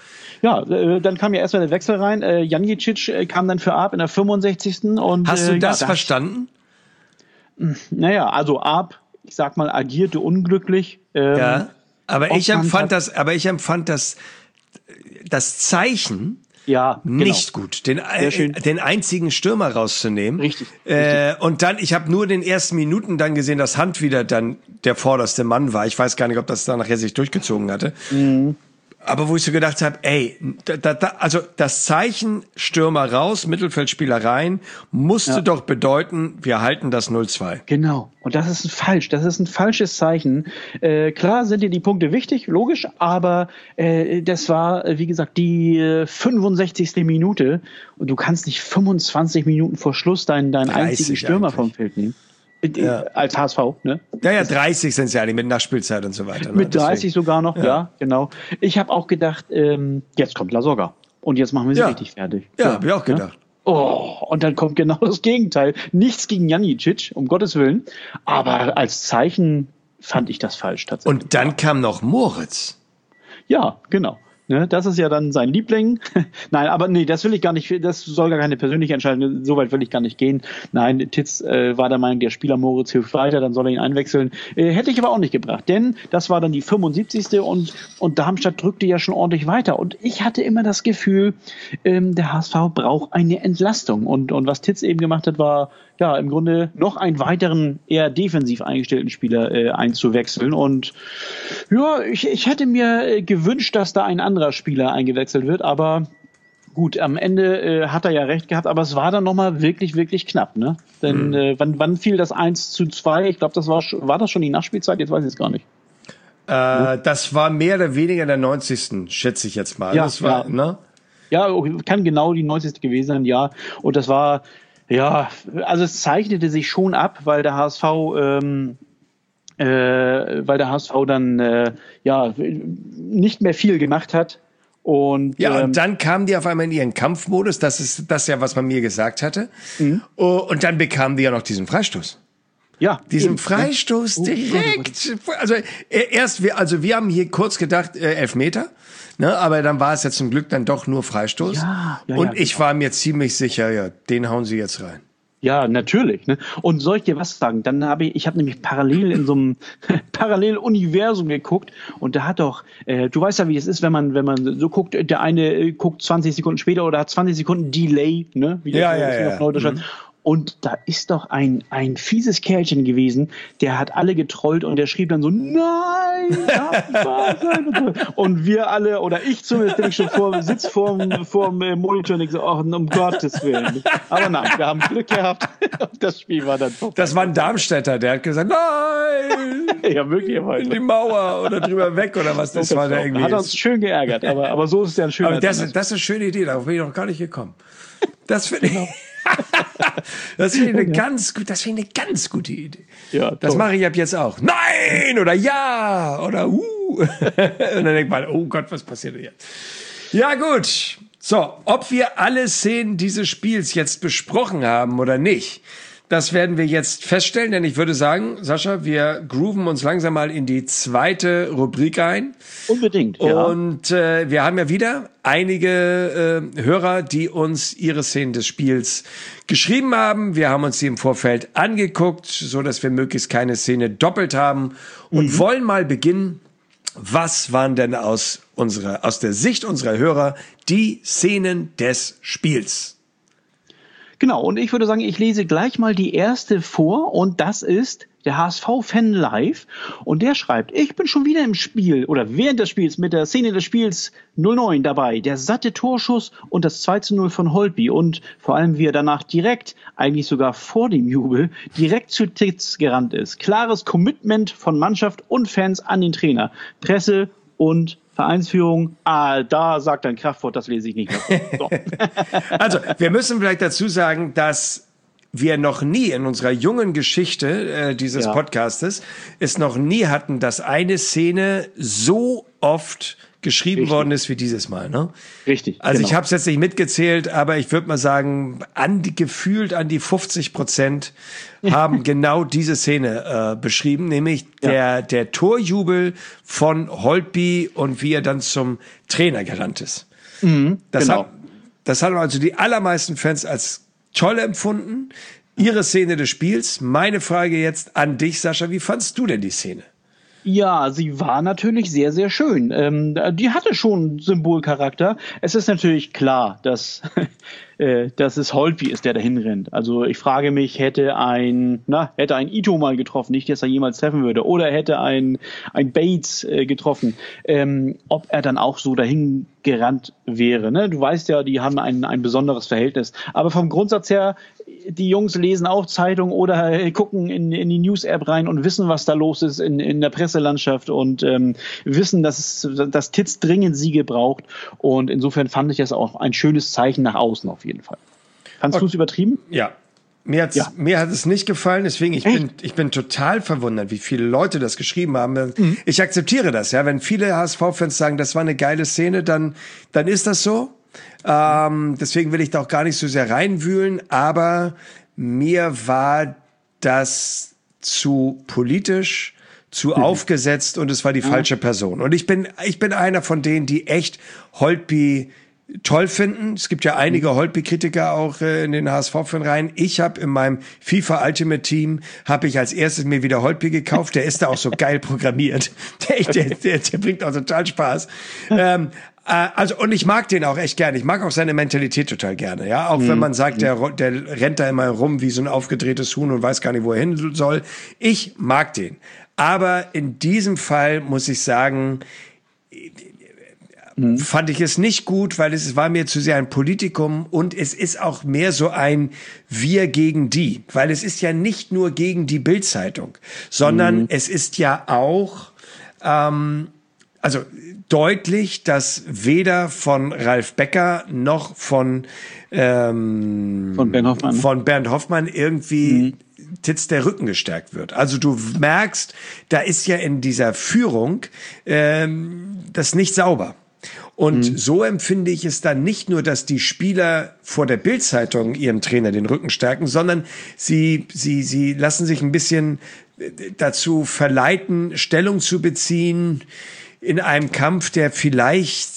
dann kam ja erstmal der Wechsel rein. Janjicic kam dann für Arp in der 65. Und hast du das verstanden? Also Arp, ich sag mal, agierte unglücklich. Aber ich empfand das Zeichen nicht gut, den einzigen Stürmer rauszunehmen. Richtig. Und dann, ich habe nur den ersten Minuten dann gesehen, dass Hunt wieder dann der vorderste Mann war. Ich weiß gar nicht, ob das da nachher sich durchgezogen hatte. Mhm. Aber wo ich so gedacht habe, also das Zeichen Stürmer raus, Mittelfeldspieler rein, musste doch bedeuten, wir halten das 0-2. Genau. Und das ist falsch. Das ist ein falsches Zeichen. Klar sind dir die Punkte wichtig, logisch, aber das war, wie gesagt, die 65. Minute und du kannst nicht 25 Minuten vor Schluss deinen einzigen Stürmer vom Feld nehmen. Als HSV, ne? Ja, 30 sind es ja, mit Nachspielzeit und so weiter. Ne? Mit 30 deswegen. Sogar noch, ja, genau. Ich habe auch gedacht, jetzt kommt Lasogga und jetzt machen wir sie richtig fertig. Ja, habe ich auch gedacht. Und dann kommt genau das Gegenteil. Nichts gegen Janjicic, um Gottes Willen, aber als Zeichen fand ich das falsch tatsächlich. Und dann kam noch Moritz. Ja, genau. Ne, das ist ja dann sein Liebling. Nein, aber das will ich gar nicht, das soll gar keine persönliche Entscheidung, so weit will ich gar nicht gehen. Nein, Titz war der Meinung, der Spieler Moritz hilft weiter, dann soll er ihn einwechseln. Hätte ich aber auch nicht gebracht, denn das war dann die 75. und Darmstadt drückte ja schon ordentlich weiter. Und ich hatte immer das Gefühl, der HSV braucht eine Entlastung. Und was Titz eben gemacht hat, war im Grunde noch einen weiteren, eher defensiv eingestellten Spieler einzuwechseln. Und ich hätte mir gewünscht, dass da ein anderer Spieler eingewechselt wird, aber gut, am Ende hat er ja recht gehabt, aber es war dann nochmal wirklich, wirklich knapp, ne? Denn wann fiel das 1-2? Ich glaube, war das schon die Nachspielzeit? Jetzt weiß ich es gar nicht. Das war mehr oder weniger in der 90. schätze ich jetzt mal. Ja, das war, ne? Ja, kann genau die 90. gewesen sein, ja. Und das war, also es zeichnete sich schon ab, weil der HSV weil der HSV dann nicht mehr viel gemacht hat. Und dann kamen die auf einmal in ihren Kampfmodus. Das ist das ja, was man mir gesagt hatte. Und dann bekamen die ja noch diesen Freistoß. Ja. Diesen Freistoß direkt. Also wir haben hier kurz gedacht, Elfmeter. Ne, aber dann war es ja zum Glück dann doch nur Freistoß. Und ich war mir ziemlich sicher, den hauen sie jetzt rein. Ja, natürlich. Ne? Und soll ich dir was sagen? Dann ich habe nämlich parallel in so einem Paralleluniversum geguckt und da hat doch, du weißt ja, wie es ist, wenn man so guckt, der eine guckt 20 Sekunden später oder hat 20 Sekunden Delay, ne? Wie auf Neudeutsch. Und da ist doch ein fieses Kerlchen gewesen, der hat alle getrollt und der schrieb dann so, nein, das war sein. Und wir alle, oder ich zumindest, bin ich schon sitz vorm Monitor und ich so, um Gottes Willen. Aber nein, wir haben Glück gehabt. Das Spiel war dann vorbei. Das war ein Darmstädter, der hat gesagt, nein! Ja, wirklich. In die Mauer oder drüber weg oder was das war. Da irgendwie hat uns schön geärgert, aber so ist es ja ein schöner. Aber das ist eine schöne Idee, darauf bin ich noch gar nicht gekommen. Das finde ich... Das finde ich eine ganz gute Idee. Ja, das mache ich ab jetzt auch. Nein oder ja oder Und dann denkt man, oh Gott, was passiert denn jetzt? Ja gut. So, ob wir alle Szenen dieses Spiels jetzt besprochen haben oder nicht, das werden wir jetzt feststellen, denn ich würde sagen, Sascha, wir grooven uns langsam mal in die zweite Rubrik ein. Unbedingt, ja. Und wir haben ja wieder einige Hörer, die uns ihre Szenen des Spiels geschrieben haben. Wir haben uns die im Vorfeld angeguckt, so dass wir möglichst keine Szene doppelt haben und wollen mal beginnen. Was waren denn aus der Sicht unserer Hörer die Szenen des Spiels? Genau, und ich würde sagen, ich lese gleich mal die erste vor und das ist der HSV-Fan live und der schreibt, ich bin schon wieder im Spiel oder während des Spiels mit der Szene des Spiels 09 dabei, der satte Torschuss und das 2:0 von Holtby und vor allem wie er danach direkt, eigentlich sogar vor dem Jubel, direkt zu Titz gerannt ist. Klares Commitment von Mannschaft und Fans an den Trainer, Presse und Vereinsführung, da sagt ein Kraftwort, das lese ich nicht mehr. So. Also, wir müssen vielleicht dazu sagen, dass wir noch nie in unserer jungen Geschichte dieses Podcastes es noch nie hatten, dass eine Szene so oft geschrieben worden ist wie dieses Mal, ne? Richtig. Also ich habe es jetzt nicht mitgezählt, aber ich würde mal sagen, gefühlt an die 50% haben genau diese Szene beschrieben, nämlich der Torjubel von Holtby und wie er dann zum Trainer gerannt ist. Das haben also die allermeisten Fans als toll empfunden. Ihre Szene des Spiels. Meine Frage jetzt an dich, Sascha, wie fandst du denn die Szene? Ja, sie war natürlich sehr, sehr schön. Die hatte schon Symbolcharakter. Es ist natürlich klar, dass es Holtby ist, der dahin rennt. Also ich frage mich, hätte ein Ito mal getroffen, nicht, dass er jemals treffen würde, oder hätte ein Bates getroffen, ob er dann auch so dahin gerannt wäre. Ne? Du weißt ja, die haben ein besonderes Verhältnis. Aber vom Grundsatz her, die Jungs lesen auch Zeitung oder gucken in die News-App rein und wissen, was da los ist in der Presselandschaft und wissen, dass Titz dringend Siege braucht. Und insofern fand ich das auch ein schönes Zeichen nach außen auf jeden Fall. Fandst du es übertrieben? Ja. Mir hat es nicht gefallen, deswegen ich bin total verwundert, wie viele Leute das geschrieben haben. Ich akzeptiere das, ja. Wenn viele HSV-Fans sagen, das war eine geile Szene, dann ist das so. Deswegen will ich da auch gar nicht so sehr reinwühlen, aber mir war das zu politisch, zu aufgesetzt und es war die falsche Person. Und ich bin einer von denen, die echt Holtby toll finden. Es gibt ja einige Holtby-Kritiker auch in den HSV-Fan-Reihen. Ich habe in meinem FIFA Ultimate Team als erstes mir wieder Holtby gekauft. Der ist da auch so geil programmiert. Der bringt auch total Spaß. Und ich mag den auch echt gerne. Ich mag auch seine Mentalität total gerne. Ja, auch wenn man sagt, der rennt da immer rum wie so ein aufgedrehtes Huhn und weiß gar nicht, wo er hin soll. Ich mag den. Aber in diesem Fall muss ich sagen, fand ich es nicht gut, weil es war mir zu sehr ein Politikum und es ist auch mehr so ein Wir gegen die, weil es ist ja nicht nur gegen die Bild-Zeitung, sondern es ist ja auch deutlich, dass weder von Ralf Becker noch von Bernd Hoffmann irgendwie Titz der Rücken gestärkt wird. Also du merkst, da ist ja in dieser Führung das nicht sauber. Und so empfinde ich es dann nicht nur, dass die Spieler vor der Bild-Zeitung ihrem Trainer den Rücken stärken, sondern sie lassen sich ein bisschen dazu verleiten, Stellung zu beziehen in einem Kampf, der vielleicht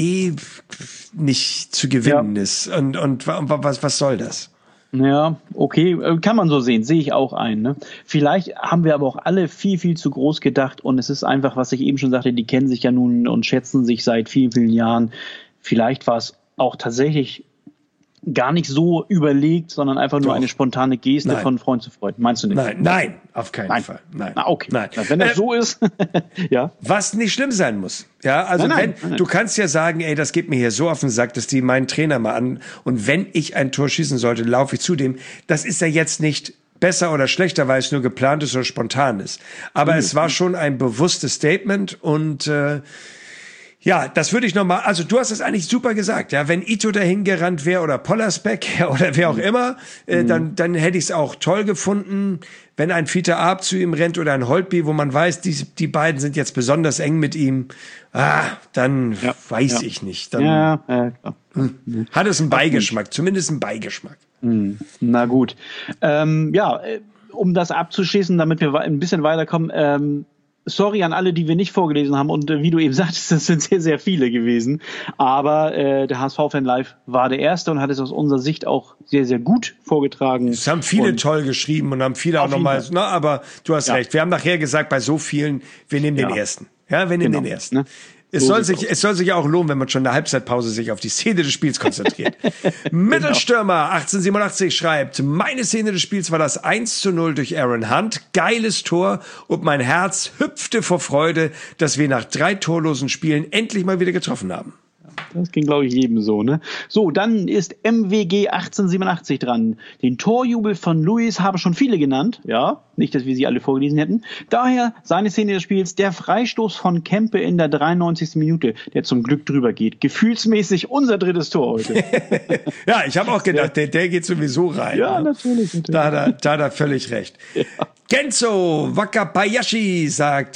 nicht zu gewinnen ist. Und was soll das? Ja, okay, kann man so sehen, sehe ich auch ein. Ne? Vielleicht haben wir aber auch alle viel, viel zu groß gedacht und es ist einfach, was ich eben schon sagte, die kennen sich ja nun und schätzen sich seit vielen, vielen Jahren. Vielleicht war es auch tatsächlich gar nicht so überlegt, sondern einfach nur eine spontane Geste von Freund zu Freund. Meinst du nicht? Nein, auf keinen Fall. Nein. Ah, okay. Nein. Wenn das so ist, ja. Was nicht schlimm sein muss. Ja, also nein. Du kannst ja sagen, ey, das geht mir hier so auf den Sack, dass die meinen Trainer mal an und wenn ich ein Tor schießen sollte, laufe ich zu dem. Das ist ja jetzt nicht besser oder schlechter, weil es nur geplant ist oder spontan ist. Aber es war schon ein bewusstes Statement und ja, das würde ich nochmal, also du hast es eigentlich super gesagt, ja, wenn Ito dahin gerannt wäre oder Pollersbeck oder wer auch immer, dann hätte ich es auch toll gefunden, wenn ein Fiete Arp zu ihm rennt oder ein Holtby, wo man weiß, die beiden sind jetzt besonders eng mit ihm, dann weiß ich nicht. Dann hat es einen Beigeschmack, zumindest einen Beigeschmack. Na gut. Um das abzuschließen, damit wir ein bisschen weiterkommen, sorry an alle, die wir nicht vorgelesen haben und wie du eben sagtest, das sind sehr, sehr viele gewesen, aber der HSV-Fan Live war der Erste und hat es aus unserer Sicht auch sehr, sehr gut vorgetragen. Es haben viele toll geschrieben und haben viele auch nochmal, aber du hast recht, wir haben nachher gesagt, bei so vielen, wir nehmen den Ersten. Ja, wir nehmen den Ersten. Ne? Es soll sich ja auch lohnen, wenn man schon in der Halbzeitpause sich auf die Szene des Spiels konzentriert. Mittelstürmer 1887 schreibt, meine Szene des Spiels war das 1:0 durch Aaron Hunt. Geiles Tor und mein Herz hüpfte vor Freude, dass wir nach 3 torlosen Spielen endlich mal wieder getroffen haben. Das ging, glaube ich, jedem so, ne? So, dann ist MWG 1887 dran. Den Torjubel von Luis haben schon viele genannt. Ja, nicht, dass wir sie alle vorgelesen hätten. Daher seine Szene des Spiels, der Freistoß von Kempe in der 93. Minute, der zum Glück drüber geht. Gefühlsmäßig unser drittes Tor heute. Ja, ich habe auch gedacht, der geht sowieso rein. Ja, ne? Natürlich. Da hat er völlig recht. Ja. Genzo Wakabayashi sagt,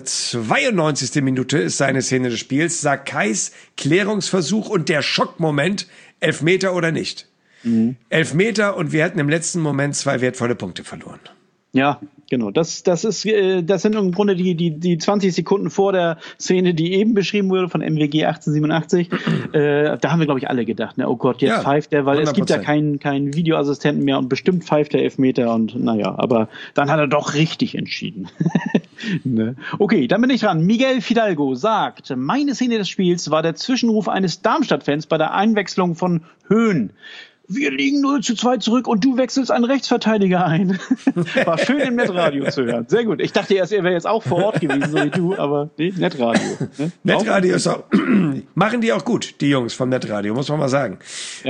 92. Minute ist seine Szene des Spiels. Sakais Klärungsversuch und der Schockmoment, Elfmeter oder nicht. Elfmeter und wir hätten im letzten Moment 2 wertvolle Punkte verloren. Ja, genau. Das sind im Grunde die 20 Sekunden vor der Szene, die eben beschrieben wurde von MWG 1887. Da haben wir, glaube ich, alle gedacht, ne? Oh Gott, jetzt pfeift der, weil 100%. Es gibt ja keinen Videoassistenten mehr und bestimmt pfeift der Elfmeter und naja, aber dann hat er doch richtig entschieden. Ne? Okay, dann bin ich dran. Miguel Fidalgo sagt, meine Szene des Spiels war der Zwischenruf eines Darmstadt-Fans bei der Einwechslung von Höhn. Wir liegen 0:2 zurück und du wechselst einen Rechtsverteidiger ein. War schön im Netradio zu hören. Sehr gut. Ich dachte erst, er wäre jetzt auch vor Ort gewesen, so wie du, aber nee, Netradio. Ne? Netradio ist auch, machen die auch gut, die Jungs vom Netradio, muss man mal sagen.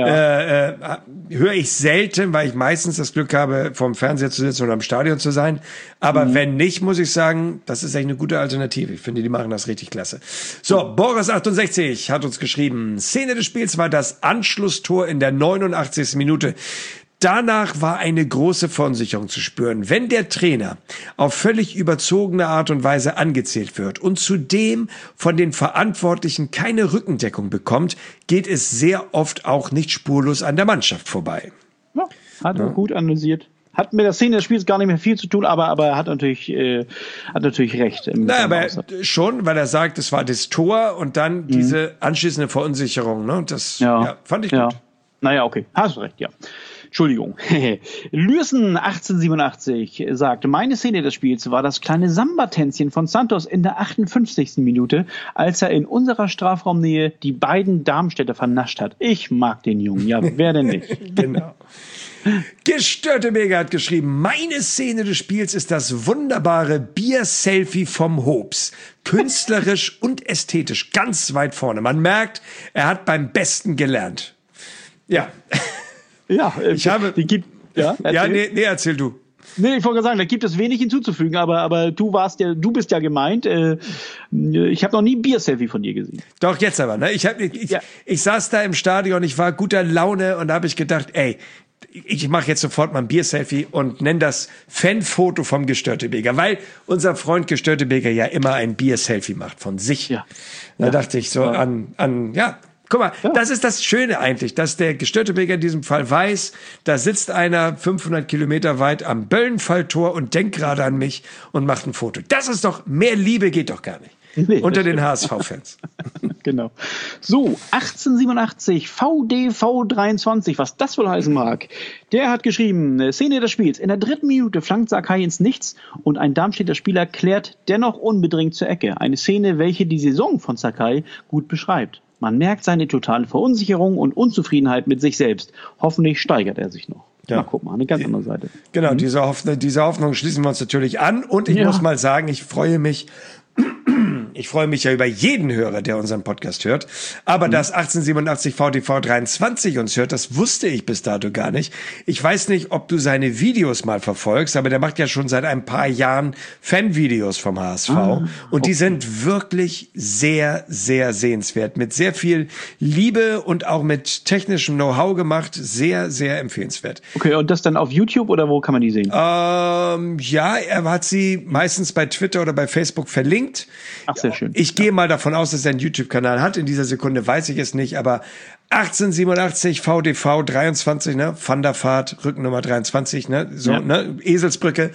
Ja. Höre ich selten, weil ich meistens das Glück habe, vorm Fernseher zu sitzen oder im Stadion zu sein. Aber wenn nicht, muss ich sagen, das ist echt eine gute Alternative. Ich finde, die machen das richtig klasse. So, Boris68 hat uns geschrieben, Szene des Spiels war das Anschlusstor in der 89. Minute. Danach war eine große Verunsicherung zu spüren. Wenn der Trainer auf völlig überzogene Art und Weise angezählt wird und zudem von den Verantwortlichen keine Rückendeckung bekommt, geht es sehr oft auch nicht spurlos an der Mannschaft vorbei. Ja, hat er gut analysiert. Hat mit der Szene des Spiels gar nicht mehr viel zu tun, aber er hat natürlich recht. Naja, aber schon, weil er sagt, es war das Tor und dann diese anschließende Verunsicherung. Ne? Das fand ich gut. Naja, okay. Hast du recht, ja. Entschuldigung. Lürsen 1887 sagt, meine Szene des Spiels war das kleine Samba-Tänzchen von Santos in der 58. Minute, als er in unserer Strafraumnähe die beiden Darmstädter vernascht hat. Ich mag den Jungen. Ja, wer denn nicht? Genau. Gestörte Mega hat geschrieben, meine Szene des Spiels ist das wunderbare Bier-Selfie vom Hobbs. Künstlerisch und ästhetisch ganz weit vorne. Man merkt, er hat beim Besten gelernt. Ja. Ja, erzähl du. Nee, ich wollte sagen, da gibt es wenig hinzuzufügen, aber du bist ja gemeint. Ich habe noch nie Bier-Selfie von dir gesehen. Doch, jetzt aber. Ne? Ich saß da im Stadion, ich war guter Laune und da habe ich gedacht, ey, ich mache jetzt sofort mal ein Bier-Selfie und nenne das Fanfoto vom Gestörtebeker, weil unser Freund Gestörtebeker ja immer ein Bier-Selfie macht von sich. Ja. Da dachte ich so guck mal, das ist das Schöne eigentlich, dass der Gestörtebeker in diesem Fall weiß, da sitzt einer 500 Kilometer weit am Böllenfalltor und denkt gerade an mich und macht ein Foto. Das ist doch, mehr Liebe geht doch gar nicht. Nee, unter den HSV-Fans. Genau. So, 1887, VDV23, was das wohl heißen mag. Der hat geschrieben, Szene des Spiels. In der 3. Minute flankt Sakai ins Nichts und ein Darmstädter Spieler klärt dennoch unbedingt zur Ecke. Eine Szene, welche die Saison von Sakai gut beschreibt. Man merkt seine totale Verunsicherung und Unzufriedenheit mit sich selbst. Hoffentlich steigert er sich noch. Ja. Mal gucken, eine ganz andere Seite. Genau, diese Hoffnung schließen wir uns natürlich an. Und ich muss mal sagen, ich freue mich ja über jeden Hörer, der unseren Podcast hört. Aber dass 1887 VDV 23 uns hört, das wusste ich bis dato gar nicht. Ich weiß nicht, ob du seine Videos mal verfolgst, aber der macht ja schon seit ein paar Jahren Fanvideos vom HSV. Und die sind wirklich sehr, sehr sehenswert. Mit sehr viel Liebe und auch mit technischem Know-how gemacht. Sehr, sehr empfehlenswert. Okay, und das dann auf YouTube oder wo kann man die sehen? Ja, er hat sie meistens bei Twitter oder bei Facebook verlinkt. Ach, sehr schön. Ich gehe mal davon aus, dass er einen YouTube-Kanal hat. In dieser Sekunde weiß ich es nicht, aber 1887 VDV 23, ne? Van der Vaart, Rückennummer 23, ne? So, ne? Eselsbrücke.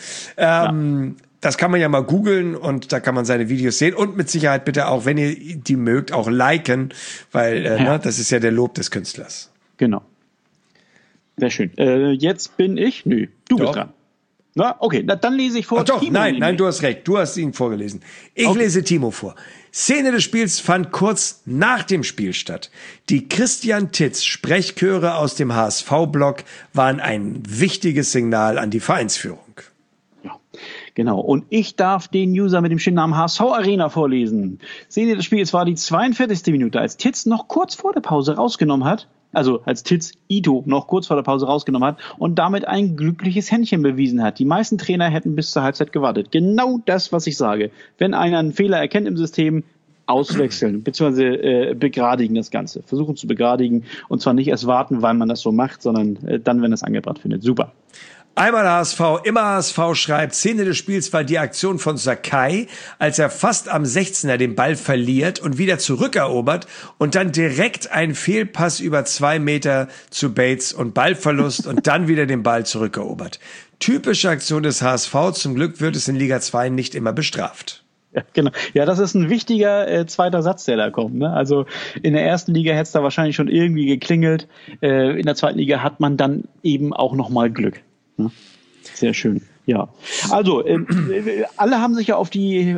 Das kann man ja mal googeln und da kann man seine Videos sehen und mit Sicherheit bitte auch, wenn ihr die mögt, auch liken, weil ne? Das ist ja der Lob des Künstlers. Genau. Sehr schön. Jetzt bin ich. Nö, du bist dran. Na, okay, dann lese ich vor. Ach doch, Timo, nein, du hast recht. Du hast ihn vorgelesen. Ich lese Timo vor. Szene des Spiels fand kurz nach dem Spiel statt. Die Christian Titz Sprechchöre aus dem HSV-Blog waren ein wichtiges Signal an die Vereinsführung. Ja, genau. Und ich darf den User mit dem schönen Namen HSV Arena vorlesen. Szene des Spiels war die 42. Minute, als Titz noch kurz vor der Pause rausgenommen hat. Also als Titz Ito noch kurz vor der Pause rausgenommen hat und damit ein glückliches Händchen bewiesen hat. Die meisten Trainer hätten bis zur Halbzeit gewartet. Genau das, was ich sage. Wenn einer einen Fehler erkennt im System, auswechseln, beziehungsweise begradigen das Ganze. Versuchen zu begradigen und zwar nicht erst warten, weil man das so macht, sondern dann, wenn es angebracht findet. Super. Einmal HSV, immer HSV schreibt, Szene des Spiels war die Aktion von Sakai, als er fast am 16er den Ball verliert und wieder zurückerobert und dann direkt ein Fehlpass über 2 Meter zu Bates und Ballverlust und dann wieder den Ball zurückerobert. Typische Aktion des HSV, zum Glück wird es in Liga 2 nicht immer bestraft. Ja, genau. Ja, das ist ein wichtiger zweiter Satz, der da kommt. Ne? Also in der ersten Liga hätte es da wahrscheinlich schon irgendwie geklingelt. In der zweiten Liga hat man dann eben auch nochmal Glück. Sehr schön, ja. Also, alle haben sich ja auf die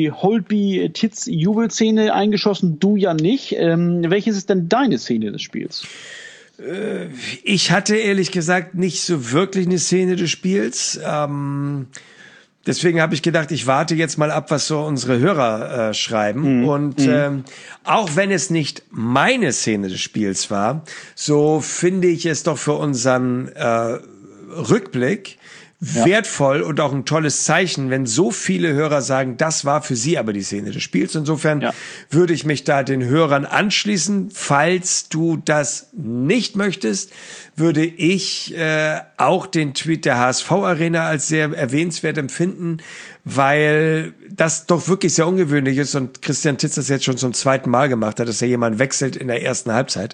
Holtby-Titz-Jubelszene eingeschossen, du ja nicht. Welches ist denn deine Szene des Spiels? Ich hatte ehrlich gesagt nicht so wirklich eine Szene des Spiels. Deswegen habe ich gedacht, ich warte jetzt mal ab, was so unsere Hörer schreiben. Und auch wenn es nicht meine Szene des Spiels war, so finde ich es doch für unseren Rückblick wertvoll und auch ein tolles Zeichen, wenn so viele Hörer sagen, das war für sie aber die Szene des Spiels. Insofern würde ich mich da den Hörern anschließen. Falls du das nicht möchtest, würde ich auch den Tweet der HSV Arena als sehr erwähnenswert empfinden, weil das doch wirklich sehr ungewöhnlich ist und Christian Titz das jetzt schon zum 2. Mal gemacht hat, dass er jemand wechselt in der ersten Halbzeit.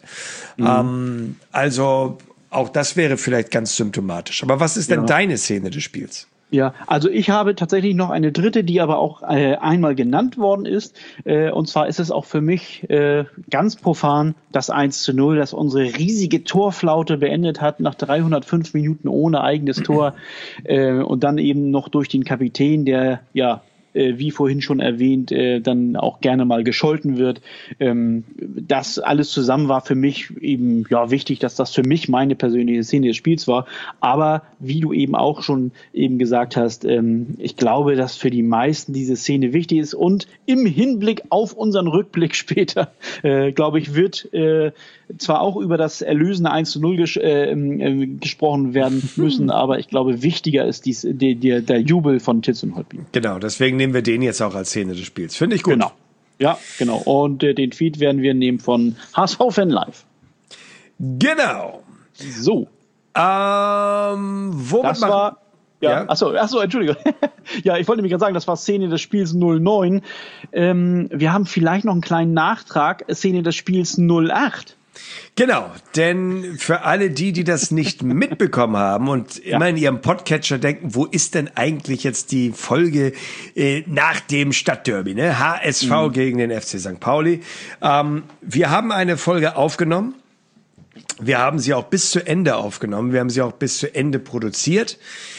Also auch das wäre vielleicht ganz symptomatisch. Aber was ist denn deine Szene des Spiels? Ja, also ich habe tatsächlich noch eine dritte, die aber auch einmal genannt worden ist. Und zwar ist es auch für mich ganz profan das 1:0, das unsere riesige Torflaute beendet hat nach 305 Minuten ohne eigenes Tor. Und dann eben noch durch den Kapitän, der wie vorhin schon erwähnt, dann auch gerne mal gescholten wird. Das alles zusammen war für mich eben wichtig, dass das für mich meine persönliche Szene des Spiels war. Aber wie du eben auch schon eben gesagt hast, ich glaube, dass für die meisten diese Szene wichtig ist und im Hinblick auf unseren Rückblick später, glaube ich, wird zwar auch über das erlösende 1:0 gesprochen werden müssen, aber ich glaube, wichtiger ist der Jubel von Titz und Holtby. Genau, deswegen nehmen wir den jetzt auch als Szene des Spiels. Finde ich gut. Genau. Ja, genau. Und den Tweet werden wir nehmen von HSV Fan Live. Genau. So. Womit das war... Ja. Achso, Entschuldigung. Ja, ich wollte nämlich gerade sagen, das war Szene des Spiels 09. Wir haben vielleicht noch einen kleinen Nachtrag, Szene des Spiels 08. Genau, denn für alle die das nicht mitbekommen haben und immer in ihrem Podcatcher denken, wo ist denn eigentlich jetzt die Folge nach dem Stadtderby, ne? HSV gegen den FC St. Pauli. Wir haben eine Folge aufgenommen. Wir haben sie auch bis zu Ende aufgenommen. Wir haben sie auch bis zu Ende produziert.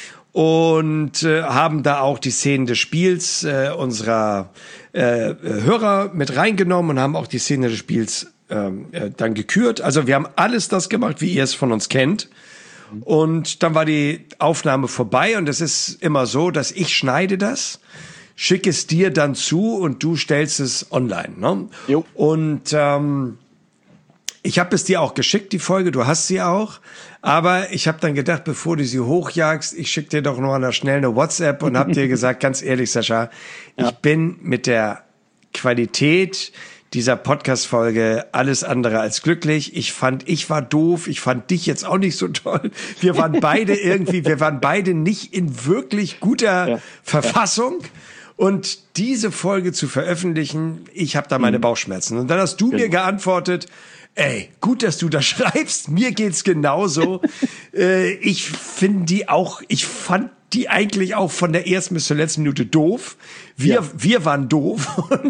Und haben da auch die Szenen des Spiels unserer Hörer mit reingenommen und haben auch die Szene des Spiels dann gekürt. Also wir haben alles das gemacht, wie ihr es von uns kennt. Und dann war die Aufnahme vorbei und es ist immer so, dass ich schneide das, schicke es dir dann zu und du stellst es online. Ne? Jo. Und ich habe es dir auch geschickt, die Folge, du hast sie auch. Aber ich habe dann gedacht, bevor du sie hochjagst, ich schicke dir doch noch schnell eine WhatsApp und habe dir gesagt, ganz ehrlich, Sascha, ich bin mit der Qualität dieser Podcast-Folge alles andere als glücklich. Ich war doof, ich fand dich jetzt auch nicht so toll. Wir waren beide nicht in wirklich guter Verfassung. Und diese Folge zu veröffentlichen, ich habe da meine Bauchschmerzen. Und dann hast du mir geantwortet, ey, gut, dass du das schreibst. Mir geht's genauso. Ich fand die eigentlich auch von der ersten bis zur letzten Minute doof. Wir waren doof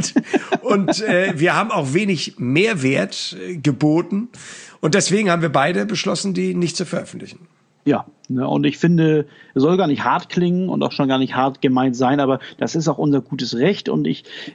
und wir haben auch wenig Mehrwert geboten. Und deswegen haben wir beide beschlossen, die nicht zu veröffentlichen. Ja, ne, und ich finde, es soll gar nicht hart klingen und auch schon gar nicht hart gemeint sein, aber das ist auch unser gutes Recht und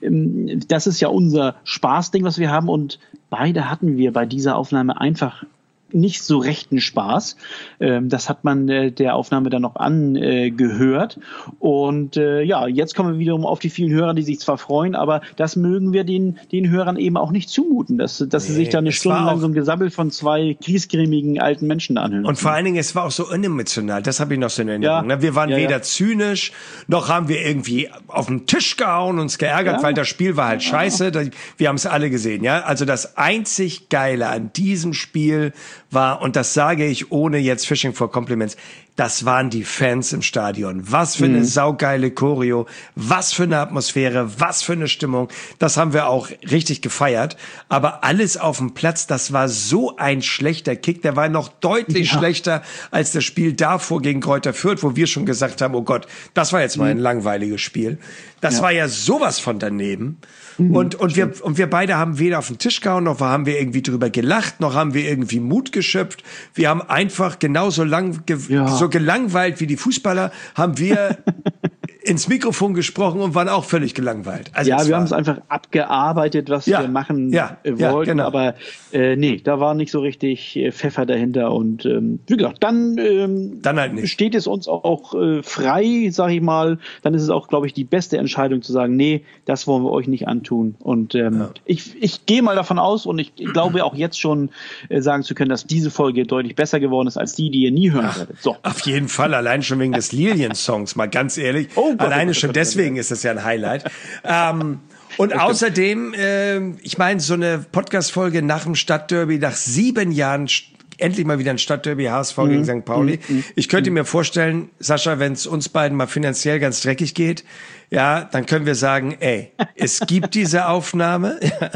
das ist ja unser Spaßding, was wir haben und beide hatten wir bei dieser Aufnahme einfach nicht so rechten Spaß. Das hat man der Aufnahme dann noch angehört. Und jetzt kommen wir wiederum auf die vielen Hörer, die sich zwar freuen, aber das mögen wir den Hörern eben auch nicht zumuten, dass sie sich da eine Stunde lang so ein Gesammel von zwei griesgrämigen alten Menschen anhören. Und vor allen Dingen, es war auch so unemotional. Das habe ich noch so in Erinnerung. Ja. Wir waren weder zynisch, noch haben wir irgendwie auf den Tisch gehauen, uns geärgert, weil das Spiel war halt scheiße. Wir haben es alle gesehen. Ja, also das einzig Geile an diesem Spiel war, und das sage ich ohne jetzt Fishing for Compliments, das waren die Fans im Stadion. Was für eine saugeile Choreo, was für eine Atmosphäre, was für eine Stimmung. Das haben wir auch richtig gefeiert. Aber alles auf dem Platz, das war so ein schlechter Kick. Der war noch deutlich schlechter als das Spiel davor gegen Greuther Fürth, wo wir schon gesagt haben, oh Gott, das war jetzt mal ein langweiliges Spiel. Das war ja sowas von daneben. Und wir beide haben weder auf den Tisch gehauen, noch haben wir irgendwie drüber gelacht, noch haben wir irgendwie Mut geschöpft. Wir haben einfach genauso so gelangweilt wie die Fußballer, haben wir ins Mikrofon gesprochen und waren auch völlig gelangweilt. Also wir haben es einfach abgearbeitet, was wir machen wollten, genau. Aber da war nicht so richtig Pfeffer dahinter und wie gesagt, dann halt nicht. Steht es uns auch frei, sag ich mal, dann ist es auch, glaube ich, die beste Entscheidung zu sagen, nee, das wollen wir euch nicht antun und ich gehe mal davon aus und ich glaube auch jetzt schon sagen zu können, dass diese Folge deutlich besser geworden ist als die ihr nie hören werdet. So. Auf jeden Fall, allein schon wegen des Lilien-Songs, mal ganz ehrlich. Alleine schon deswegen ist das ja ein Highlight. Und außerdem, ich meine, so eine Podcast-Folge nach dem Stadtderby, nach 7 Jahren endlich mal wieder ein Stadtderby, HSV gegen St. Pauli. Ich könnte mir vorstellen, Sascha, wenn es uns beiden mal finanziell ganz dreckig geht, ja, dann können wir sagen, ey, es gibt diese Aufnahme.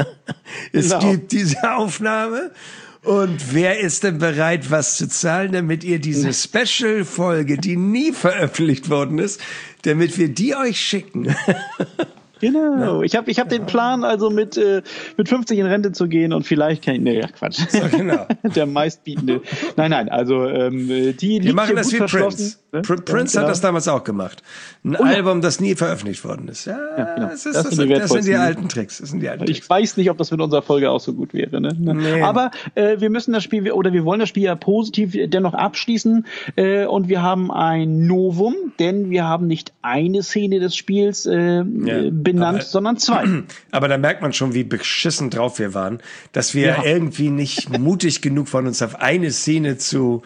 Gibt diese Aufnahme. Und wer ist denn bereit, was zu zahlen, damit ihr diese Special-Folge, die nie veröffentlicht worden ist, damit wir die euch schicken? Genau. Ich hab den Plan, also mit 50 in Rente zu gehen und vielleicht Quatsch. So, genau. Der meistbietende. Nein, also wir machen das wie Prince. Ne? Prince hat das damals auch gemacht. Ein Album, das nie veröffentlicht worden ist. Ja, genau. Das sind die alten Tricks. Ich weiß nicht, ob das mit unserer Folge auch so gut wäre. Ne? Nee. Aber wir müssen das Spiel, oder wir wollen das Spiel ja positiv dennoch abschließen. Und wir haben ein Novum, denn wir haben nicht eine Szene des Spiels benannt, sondern 2. Aber da merkt man schon, wie beschissen drauf wir waren, dass wir irgendwie nicht mutig genug waren, uns auf eine Szene zu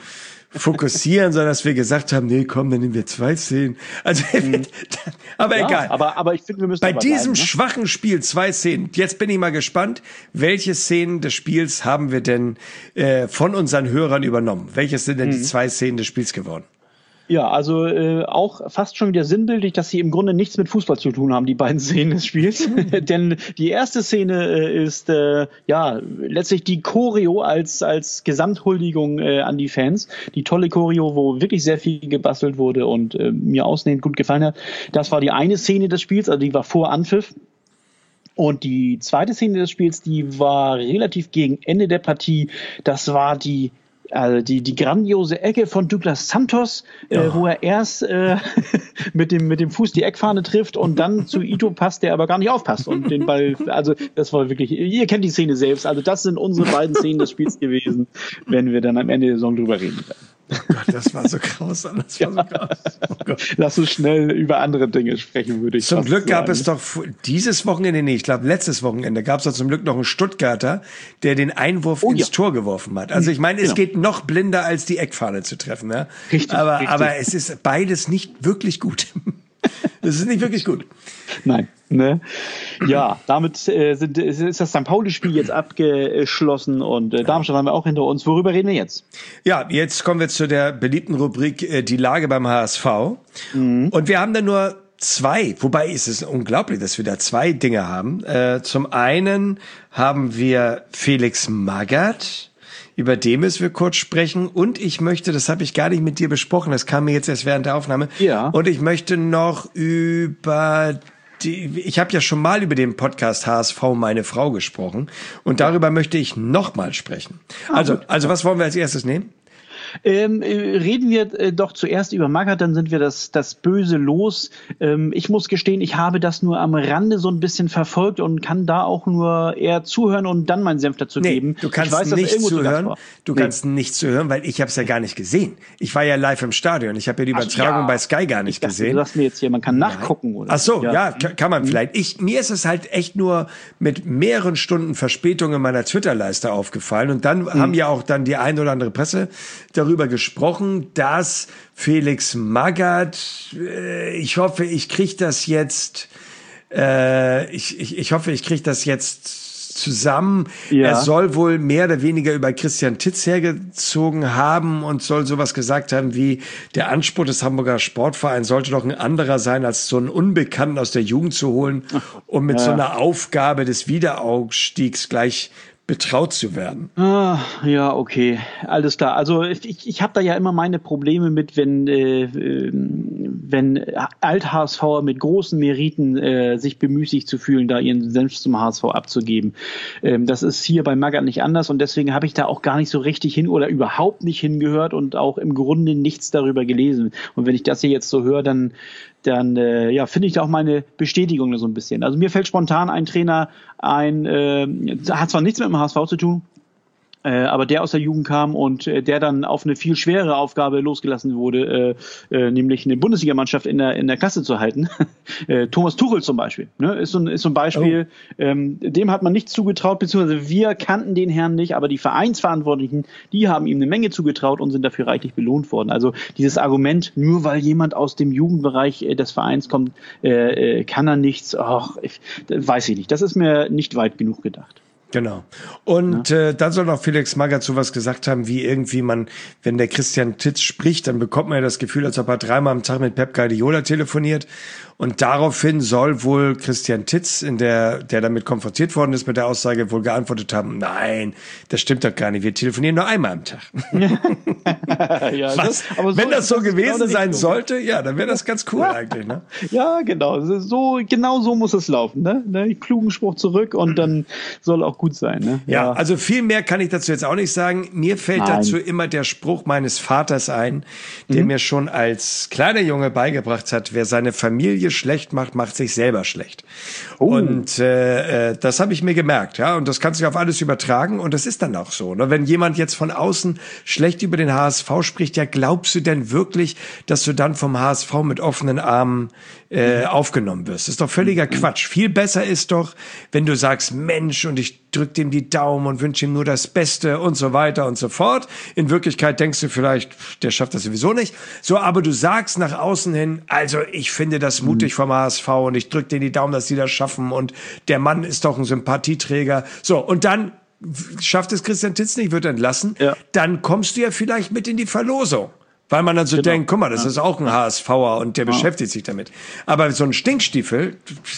fokussieren, sondern dass wir gesagt haben, nee, komm, dann nehmen wir 2 Szenen. Also, aber ja, egal. Aber ich finde, wir müssen bei diesem schwachen Spiel 2 Szenen. Jetzt bin ich mal gespannt, welche Szenen des Spiels haben wir denn von unseren Hörern übernommen? Welches sind denn die 2 Szenen des Spiels geworden? Ja, also auch fast schon wieder sinnbildlich, dass sie im Grunde nichts mit Fußball zu tun haben, die beiden Szenen des Spiels. Denn die erste Szene ist letztlich die Choreo als Gesamthuldigung an die Fans. Die tolle Choreo, wo wirklich sehr viel gebastelt wurde und mir ausnehmend gut gefallen hat. Das war die eine Szene des Spiels, also die war vor Anpfiff. Und die zweite Szene des Spiels, die war relativ gegen Ende der Partie. Das war die grandiose Ecke von Douglas Santos, wo er erst mit dem Fuß die Eckfahne trifft und dann zu Ito passt, der aber gar nicht aufpasst und den Ball, also das war wirklich, ihr kennt die Szene selbst, also das sind unsere beiden Szenen des Spiels gewesen, wenn wir dann am Ende der Saison drüber reden werden. Oh Gott, das war so grausam. Das war so grausam. Oh Gott. Lass uns schnell über andere Dinge sprechen, würde ich sagen. Zum Glück gab es doch dieses Wochenende, ich glaube letztes Wochenende, gab es doch zum Glück noch einen Stuttgarter, der den Einwurf ins Tor geworfen hat. Also ich meine, es geht noch blinder als die Eckfahne zu treffen. Ja? Richtig, aber es ist beides nicht wirklich gut. Das ist nicht wirklich gut. Nein. Ne? Ja, damit ist das St. Pauli-Spiel jetzt abgeschlossen und Darmstadt haben wir auch hinter uns. Worüber reden wir jetzt? Ja, jetzt kommen wir zu der beliebten Rubrik die Lage beim HSV. Und wir haben da nur 2, wobei ist es unglaublich, dass wir da 2 Dinge haben. Zum einen haben wir Felix Magath, über den müssen wir kurz sprechen. Und ich möchte, das habe ich gar nicht mit dir besprochen, das kam mir jetzt erst während der Aufnahme. Ja. Und ich möchte noch ich habe ja schon mal über den Podcast HSV meine Frau gesprochen und darüber möchte ich noch mal sprechen. Also was wollen wir als erstes nehmen? Reden wir doch zuerst über Magath, dann sind wir das böse Los. Ich muss gestehen, ich habe das nur am Rande so ein bisschen verfolgt und kann da auch nur eher zuhören und dann meinen Senf dazu geben. Du kannst nicht zuhören. Du kannst nicht zuhören, weil ich habe es ja gar nicht gesehen. Ich war ja live im Stadion. Ich habe ja die Übertragung bei Sky gar nicht gesehen. Du sagst mir jetzt hier, man kann nachgucken, oder? Ach so, ja, kann man vielleicht. Mir ist es halt echt nur mit mehreren Stunden Verspätung in meiner Twitter-Leiste aufgefallen und dann haben ja auch dann die ein oder andere Presse darüber gesprochen, dass Felix Magath, ich hoffe, ich kriege das jetzt zusammen. Ja. Er soll wohl mehr oder weniger über Christian Titz hergezogen haben und soll sowas gesagt haben wie, der Anspruch des Hamburger Sportvereins sollte doch ein anderer sein, als so einen Unbekannten aus der Jugend zu holen, um mit so einer Aufgabe des Wiederaufstiegs gleich betraut zu werden. Ja, okay, alles klar. Also ich habe da ja immer meine Probleme mit, wenn Alt-HSVer mit großen Meriten sich bemüßigt zu fühlen, da ihren Senf zum HSV abzugeben. Das ist hier bei Magath nicht anders und deswegen habe ich da auch gar nicht so richtig hin oder überhaupt nicht hingehört und auch im Grunde nichts darüber gelesen. Und wenn ich das hier jetzt so höre, dann finde ich da auch meine Bestätigung so ein bisschen. Also mir fällt spontan ein Trainer ein, hat zwar nichts mit dem HSV zu tun, aber der aus der Jugend kam und der dann auf eine viel schwere Aufgabe losgelassen wurde, nämlich eine Bundesligamannschaft in der Klasse zu halten. Thomas Tuchel zum Beispiel, ne, ist so ein Beispiel. Dem hat man nichts zugetraut, beziehungsweise wir kannten den Herrn nicht, aber die Vereinsverantwortlichen, die haben ihm eine Menge zugetraut und sind dafür reichlich belohnt worden. Also dieses Argument, nur weil jemand aus dem Jugendbereich des Vereins kommt, kann er nichts, weiß ich nicht. Das ist mir nicht weit genug gedacht. Genau. Und dann soll noch Felix Magath sowas gesagt haben, wie irgendwie wenn der Christian Titz spricht, dann bekommt man ja das Gefühl, als ob er 3-mal am Tag mit Pep Guardiola telefoniert. Und daraufhin soll wohl Christian Titz, der damit konfrontiert worden ist mit der Aussage, wohl geantwortet haben, nein, das stimmt doch gar nicht, wir telefonieren nur einmal am Tag. Ja, wenn das so gewesen sein sollte, ja, dann wäre das ganz cool eigentlich, ne? Ja, genau. Genau so muss es laufen, ne? Klugen Spruch zurück und dann soll auch gut sein, ne? Ja, also viel mehr kann ich dazu jetzt auch nicht sagen. Mir fällt dazu immer der Spruch meines Vaters ein, der mir schon als kleiner Junge beigebracht hat, wer seine Familie schlecht macht, macht sich selber schlecht. Und das habe ich mir gemerkt, ja, und das kannst du auf alles übertragen und das ist dann auch so, ne? Wenn jemand jetzt von außen schlecht über den HSV spricht, ja, glaubst du denn wirklich, dass du dann vom HSV mit offenen Armen aufgenommen wirst? Das ist doch völliger Quatsch. Viel besser ist doch, wenn du sagst, Mensch, und ich drück dem die Daumen und wünsche ihm nur das Beste und so weiter und so fort. In Wirklichkeit denkst du vielleicht, der schafft das sowieso nicht. So, aber du sagst nach außen hin, also ich finde das mutig vom HSV und ich drück denen die Daumen, dass die das schaffen und der Mann ist doch ein Sympathieträger. So, und dann schafft es Christian Titz nicht, wird entlassen. Ja. Dann kommst du ja vielleicht mit in die Verlosung. Weil man dann so denkt, guck mal, das ist auch ein HSVer und der beschäftigt sich damit. Aber so ein Stinkstiefel,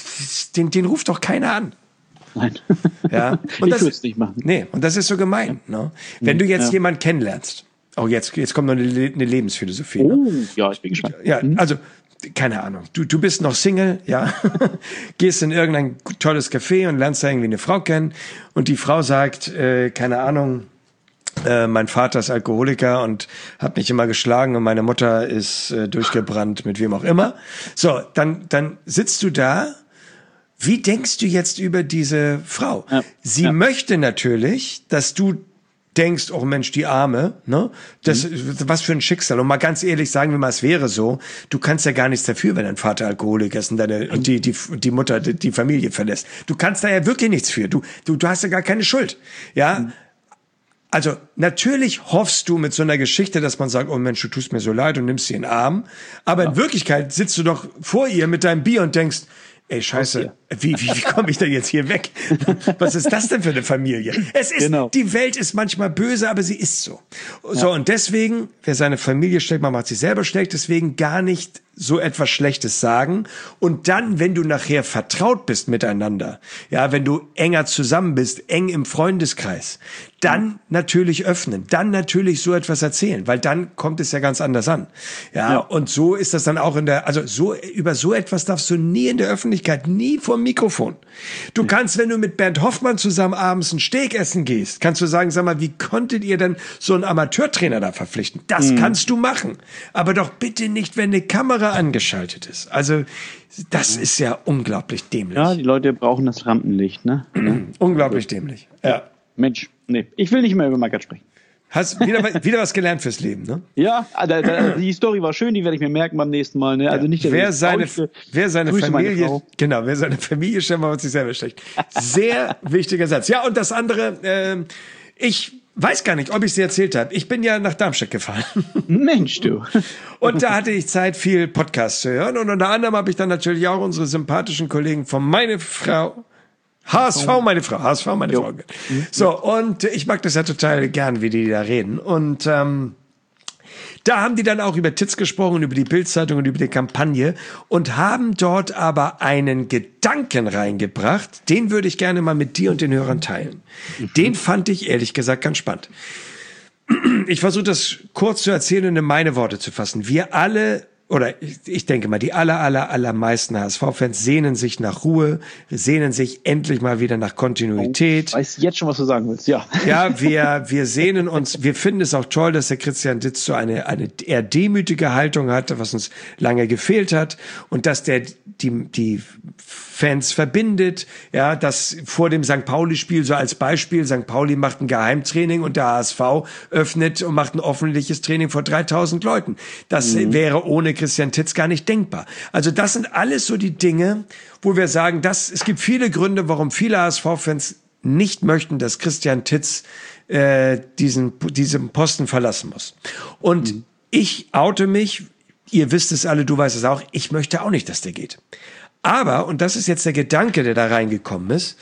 den ruft doch keiner an. Nein. Ja. Und ich würde es nicht machen. Nee, und das ist so gemein. Ne? Wenn du jetzt jemanden kennenlernst, jetzt kommt noch eine Lebensphilosophie. Oh, ne? Ja, ich bin gespannt. Ja, also, keine Ahnung, du bist noch Single, ja, gehst in irgendein tolles Café und lernst da irgendwie eine Frau kennen und die Frau sagt, keine Ahnung, mein Vater ist Alkoholiker und hat mich immer geschlagen und meine Mutter ist durchgebrannt mit wem auch immer. So, dann sitzt du da. Wie denkst du jetzt über diese Frau? Ja. Sie möchte natürlich, dass du denkst, oh Mensch, die Arme, ne? Das, was für ein Schicksal. Und mal ganz ehrlich, sagen wir mal, es wäre so, du kannst ja gar nichts dafür, wenn dein Vater Alkoholiker ist und die Mutter die Familie verlässt. Du kannst da ja wirklich nichts für. Du hast ja gar keine Schuld. Ja? Also, natürlich hoffst du mit so einer Geschichte, dass man sagt, oh Mensch, du tust mir so leid und nimmst sie in den Arm. Aber in Wirklichkeit sitzt du doch vor ihr mit deinem Bier und denkst, ey, scheiße, wie komme ich denn jetzt hier weg? Was ist das denn für eine Familie? Die Welt ist manchmal böse, aber sie ist so. So, und deswegen, wer seine Familie schlägt, man macht sich selber schlecht, deswegen gar nicht so etwas Schlechtes sagen. Und dann, wenn du nachher vertraut bist miteinander, ja, wenn du enger zusammen bist, eng im Freundeskreis, dann natürlich öffnen, dann natürlich so etwas erzählen, weil dann kommt es ja ganz anders an. Ja, und so ist das dann auch über so etwas darfst du nie in der Öffentlichkeit, nie vorm Mikrofon. Du kannst, wenn du mit Bernd Hoffmann zusammen abends ein Steak essen gehst, kannst du sagen, sag mal, wie konntet ihr denn so einen Amateurtrainer da verpflichten? Das kannst du machen. Aber doch bitte nicht, wenn eine Kamera angeschaltet ist. Also, das ist ja unglaublich dämlich. Ja, die Leute brauchen das Rampenlicht, ne? Unglaublich dämlich. Ja. Mensch, nee, ich will nicht mehr über Magath sprechen. Hast wieder was gelernt fürs Leben, ne? Ja, die Story war schön, die werde ich mir merken beim nächsten Mal, ne? Also nicht, wer seine Familie, genau, wer seine Familie stellt, macht sich selber schlecht. Sehr wichtiger Satz. Ja, und das andere, ich weiß gar nicht, ob ich es dir erzählt habe. Ich bin ja nach Darmstadt gefahren. Mensch, du. Und da hatte ich Zeit, viel Podcasts zu hören. Und unter anderem habe ich dann natürlich auch unsere sympathischen Kollegen von Meine Frau, HSV, meine Frau. So, und ich mag das ja total gern, wie die da reden. Und da haben die dann auch über Titz gesprochen, über die Bild-Zeitung und über die Kampagne und haben dort aber einen Gedanken reingebracht, den würde ich gerne mal mit dir und den Hörern teilen. Den fand ich ehrlich gesagt ganz spannend. Ich versuche das kurz zu erzählen und in meine Worte zu fassen. Wir alle, oder ich denke mal, die allermeisten HSV-Fans sehnen sich nach Ruhe, sehnen sich endlich mal wieder nach Kontinuität. Ich weiß jetzt schon, was du sagen willst, ja. Ja, wir sehnen uns, wir finden es auch toll, dass der Christian Titz so eine eher demütige Haltung hat, was uns lange gefehlt hat und dass der die Fans verbindet, ja, das vor dem St. Pauli-Spiel so als Beispiel, St. Pauli macht ein Geheimtraining und der HSV öffnet und macht ein öffentliches Training vor 3000 Leuten. Das wäre ohne Christian Titz gar nicht denkbar. Also das sind alles so die Dinge, wo wir sagen, es gibt viele Gründe, warum viele HSV-Fans nicht möchten, dass Christian Titz diesen Posten verlassen muss. Und ich oute mich, ihr wisst es alle, du weißt es auch, ich möchte auch nicht, dass der geht. Aber, und das ist jetzt der Gedanke, der da reingekommen ist,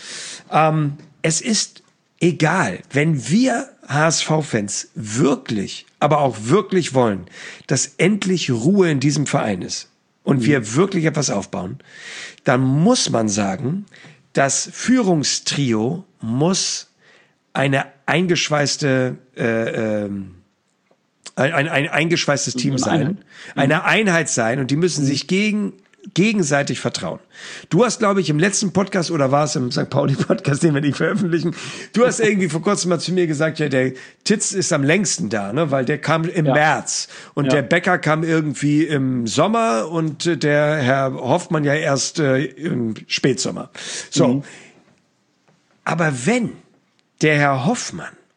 es ist egal, wenn wir HSV-Fans wirklich, aber auch wirklich wollen, dass endlich Ruhe in diesem Verein ist und wir wirklich etwas aufbauen, dann muss man sagen, das Führungstrio muss eine eingeschweißte ein eingeschweißtes Team sein, eine Einheit sein und die müssen sich gegenseitig vertrauen. Du hast, glaube ich, im letzten Podcast oder war es im St. Pauli-Podcast, den wir nicht veröffentlichen, du hast irgendwie vor kurzem mal zu mir gesagt, ja, der Titz ist am längsten da, ne, weil der kam im März und der Becker kam irgendwie im Sommer und der Herr Hoffmann ja erst im Spätsommer. So. Aber wenn der Herr Hoffmann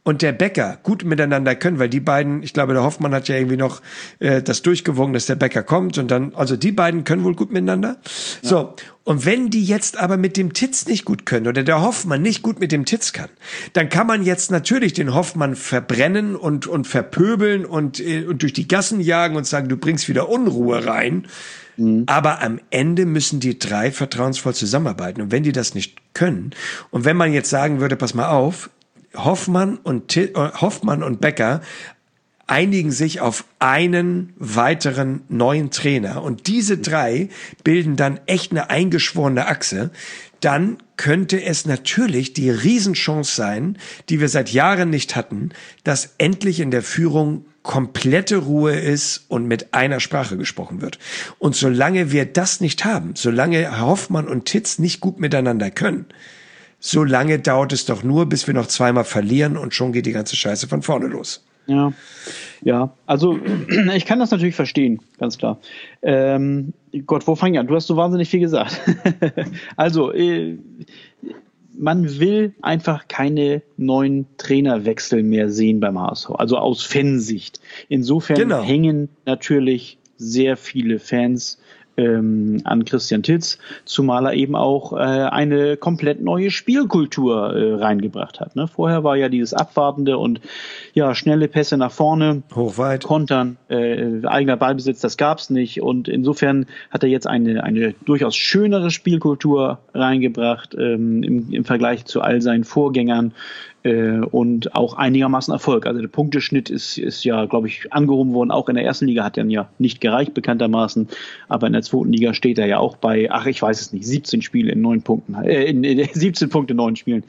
und der Becker gut miteinander können, weil die beiden, ich glaube, der Hoffmann hat ja irgendwie noch das durchgewogen, dass der Becker kommt und dann, also die beiden können wohl gut miteinander. Ja. So, und wenn die jetzt aber mit dem Titz nicht gut können oder der Hoffmann nicht gut mit dem Titz kann, dann kann man jetzt natürlich den Hoffmann verbrennen und verpöbeln und durch die Gassen jagen und sagen, du bringst wieder Unruhe rein. Aber am Ende müssen die drei vertrauensvoll zusammenarbeiten. Und wenn die das nicht können, und wenn man jetzt sagen würde, pass mal auf, Hoffmann und Becker einigen sich auf einen weiteren neuen Trainer und diese drei bilden dann echt eine eingeschworene Achse, dann könnte es natürlich die Riesenchance sein, die wir seit Jahren nicht hatten, dass endlich in der Führung komplette Ruhe ist und mit einer Sprache gesprochen wird. Und solange wir das nicht haben, solange Hoffmann und Titz nicht gut miteinander können, so lange dauert es doch nur, bis wir noch zweimal verlieren und schon geht die ganze Scheiße von vorne los. Ja, also ich kann das natürlich verstehen, ganz klar. Gott, wo fange ich an? Du hast so wahnsinnig viel gesagt. Also, man will einfach keine neuen Trainerwechsel mehr sehen beim HSV, also aus Fansicht. Insofern hängen natürlich sehr viele Fans an Christian Titz, zumal er eben auch eine komplett neue Spielkultur reingebracht hat. Ne? Vorher war ja dieses abwartende und ja schnelle Pässe nach vorne, hochweit, Kontern, eigener Ballbesitz, das gab's nicht. Und insofern hat er jetzt eine durchaus schönere Spielkultur reingebracht im Vergleich zu all seinen Vorgängern. Und auch einigermaßen Erfolg. Also der Punkteschnitt ist ja, glaube ich, angehoben worden. Auch in der ersten Liga hat er ja nicht gereicht, bekanntermaßen. Aber in der zweiten Liga steht er ja auch bei, ich weiß es nicht, 17 Spiele in 9 Punkten, 17 Punkte in 9 Spielen.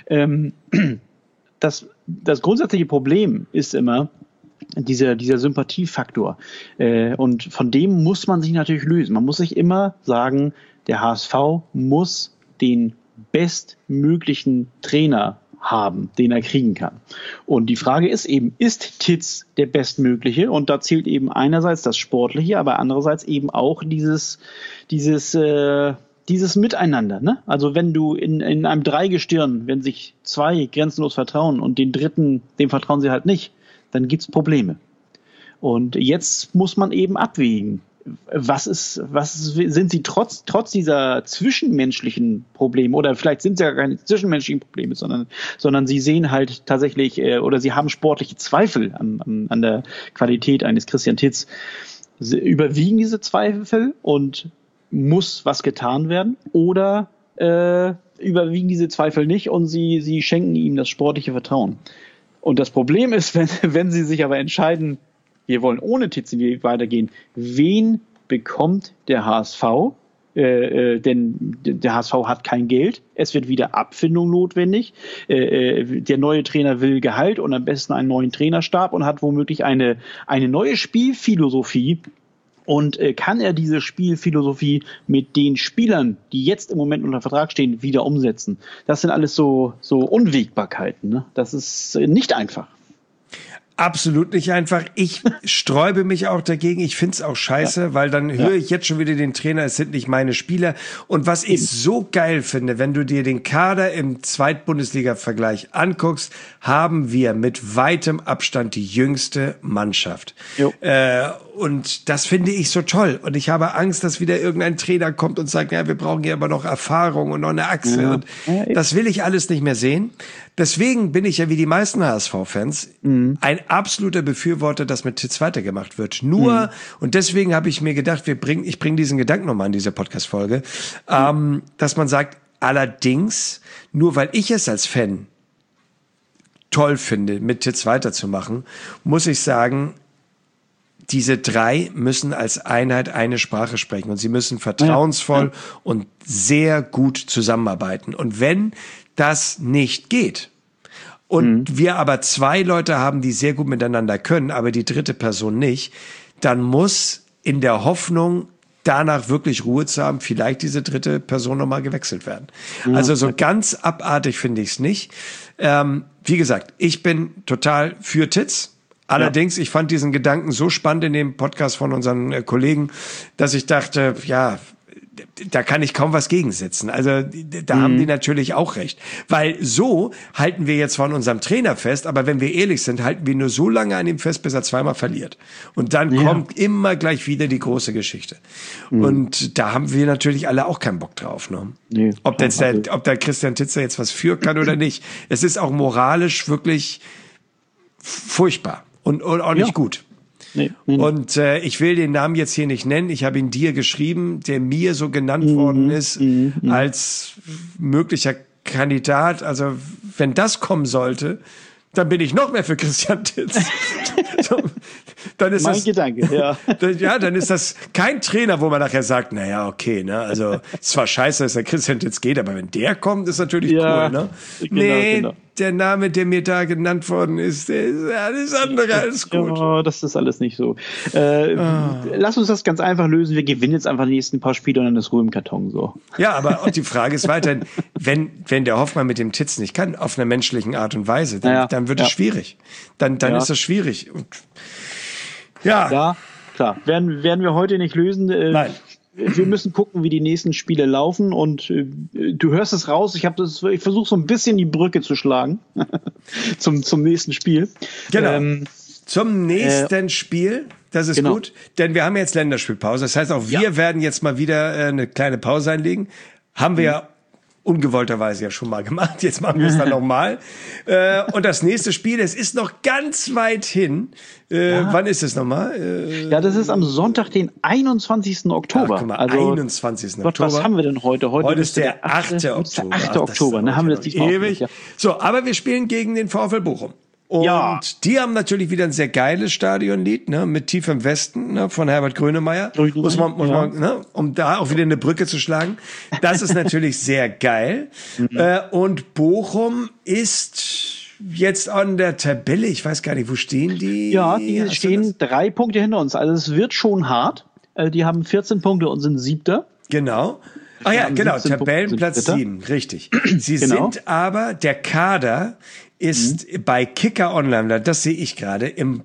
Das grundsätzliche Problem ist immer dieser Sympathiefaktor. Und von dem muss man sich natürlich lösen. Man muss sich immer sagen, der HSV muss den bestmöglichen Trainer haben, den er kriegen kann. Und die Frage ist eben, ist Titz der Bestmögliche? Und da zählt eben einerseits das Sportliche, aber andererseits eben auch dieses Miteinander. Ne? Also wenn du in einem Dreigestirn, wenn sich zwei grenzenlos vertrauen und den dritten, dem vertrauen sie halt nicht, dann gibt's Probleme. Und jetzt muss man eben abwägen. Sind sie trotz dieser zwischenmenschlichen Probleme, oder vielleicht sind es ja keine zwischenmenschlichen Probleme, sondern sie sehen halt tatsächlich, oder sie haben sportliche Zweifel an der Qualität eines Christian Titz. Überwiegen diese Zweifel und muss was getan werden, oder überwiegen diese Zweifel nicht und sie schenken ihm das sportliche Vertrauen. Und das Problem ist, wenn sie sich aber entscheiden, wir wollen ohne Titz weitergehen, wen bekommt der HSV? Denn der HSV hat kein Geld. Es wird wieder Abfindung notwendig. Der neue Trainer will Gehalt und am besten einen neuen Trainerstab und hat womöglich eine neue Spielphilosophie. Und kann er diese Spielphilosophie mit den Spielern, die jetzt im Moment unter Vertrag stehen, wieder umsetzen? Das sind alles so Unwägbarkeiten. Ne? Das ist nicht einfach. Absolut nicht einfach. Ich sträube mich auch dagegen. Ich find's auch scheiße, weil dann höre ich jetzt schon wieder den Trainer, es sind nicht meine Spieler. Und was ich so geil finde, wenn du dir den Kader im Zweitbundesliga-Vergleich anguckst, haben wir mit weitem Abstand die jüngste Mannschaft. Und das finde ich so toll. Und ich habe Angst, dass wieder irgendein Trainer kommt und sagt, ja, wir brauchen ja aber noch Erfahrung und noch eine Achse. Und das will ich alles nicht mehr sehen. Deswegen bin ich ja wie die meisten HSV-Fans ein absoluter Befürworter, dass mit Titz weitergemacht wird. Nur, und deswegen habe ich mir gedacht, ich bringe diesen Gedanken nochmal in diese Podcast-Folge, dass man sagt, allerdings, nur weil ich es als Fan toll finde, mit Titz weiterzumachen, muss ich sagen, diese drei müssen als Einheit eine Sprache sprechen und sie müssen vertrauensvoll und sehr gut zusammenarbeiten. Und wenn das nicht geht und wir aber zwei Leute haben, die sehr gut miteinander können, aber die dritte Person nicht, dann muss in der Hoffnung, danach wirklich Ruhe zu haben, vielleicht diese dritte Person nochmal gewechselt werden. Also so ganz abartig finde ich es nicht. Wie gesagt, ich bin total für Titz. Allerdings, ich fand diesen Gedanken so spannend in dem Podcast von unseren Kollegen, dass ich dachte, ja, da kann ich kaum was gegensetzen. Also da haben die natürlich auch recht. Weil so halten wir jetzt von unserem Trainer fest, aber wenn wir ehrlich sind, halten wir nur so lange an ihm fest, bis er zweimal verliert. Und dann kommt immer gleich wieder die große Geschichte. Und da haben wir natürlich alle auch keinen Bock drauf. Ne? Nee, ob der Christian Titzer jetzt was für kann oder nicht. Es ist auch moralisch wirklich furchtbar und auch nicht gut. Nee. Und ich will den Namen jetzt hier nicht nennen. Ich habe ihn dir geschrieben, der mir so genannt worden ist als möglicher Kandidat. Also wenn das kommen sollte, dann bin ich noch mehr für Christian Titz. Dann ist mein Gedanke, ja. Dann ist das kein Trainer, wo man nachher sagt, naja, okay, ne, also ist zwar scheiße, dass der Christian Titz geht, aber wenn der kommt, ist natürlich cool, ne? Genau. Der Name, der mir da genannt worden ist, der ist alles andere als gut. Ja, das ist alles nicht so. Lass uns das ganz einfach lösen. Wir gewinnen jetzt einfach die nächsten paar Spiele und dann ist Ruhe im Karton, so. Ja, aber und die Frage ist weiterhin, wenn der Hoffmann mit dem Titz nicht kann, auf einer menschlichen Art und Weise, dann wird es schwierig. Dann ist das schwierig. Und, ja, klar. Werden wir heute nicht lösen. Nein. Wir müssen gucken, wie die nächsten Spiele laufen und du hörst es raus. Ich versuche so ein bisschen die Brücke zu schlagen zum nächsten Spiel. Genau. Zum nächsten Spiel. Das ist gut, denn wir haben jetzt Länderspielpause. Das heißt, auch wir werden jetzt mal wieder eine kleine Pause einlegen. Haben wir ja ungewollterweise ja schon mal gemacht. Jetzt machen wir es dann nochmal. Und das nächste Spiel, es ist noch ganz weit hin. Wann ist es nochmal? Das ist am Sonntag, den 21. Oktober. Ach, guck mal, 21. Gott, Oktober. Was haben wir denn heute? Heute ist der 8. Oktober. 8. Oktober, ne? Haben wir das diesmal ewig. Ja. So, aber wir spielen gegen den VfL Bochum. Und die haben natürlich wieder ein sehr geiles Stadionlied, ne, mit Tief im Westen, ne, von Herbert Grönemeyer. Muss man, ne, um da auch wieder eine Brücke zu schlagen. Das ist natürlich sehr geil. Und Bochum ist jetzt an der Tabelle. Ich weiß gar nicht, wo stehen die? Ja, die stehen 3 Punkte hinter uns. Also es wird schon hart. Die haben 14 Punkte und sind 7. Genau. Ah ja, genau, Tabellenplatz 7, richtig. Sie sind aber, der Kader ist bei Kicker Online, das sehe ich gerade, im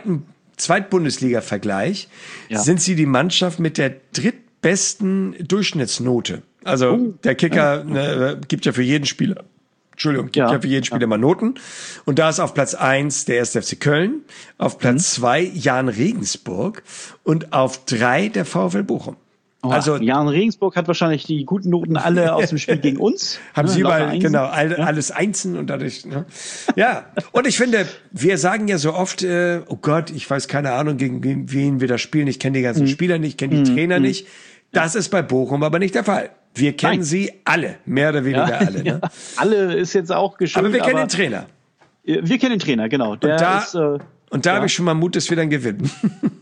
Zweitbundesliga-Vergleich sind sie die Mannschaft mit der drittbesten Durchschnittsnote. Also der Kicker gibt ja für jeden Spieler, gibt ja für jeden Spieler mal Noten. Und da ist auf Platz 1 der 1. FC Köln, auf Platz 2 Jahn Regensburg und auf 3 der VfL Bochum. Also Jahn Regensburg hat wahrscheinlich die guten Noten alle aus dem Spiel gegen uns. Haben sie mal, genau, alles einzeln und dadurch, ne? Ja, und ich finde, wir sagen ja so oft, oh Gott, ich weiß keine Ahnung, gegen wen wir da spielen, ich kenne die ganzen Spieler nicht, kenne die Trainer nicht. Das ist bei Bochum aber nicht der Fall. Wir kennen sie alle, mehr oder weniger alle. Ne? Alle ist jetzt auch geschrieben. Aber wir kennen den Trainer. Wir kennen den Trainer, genau. Und da habe ich schon mal Mut, dass wir dann gewinnen.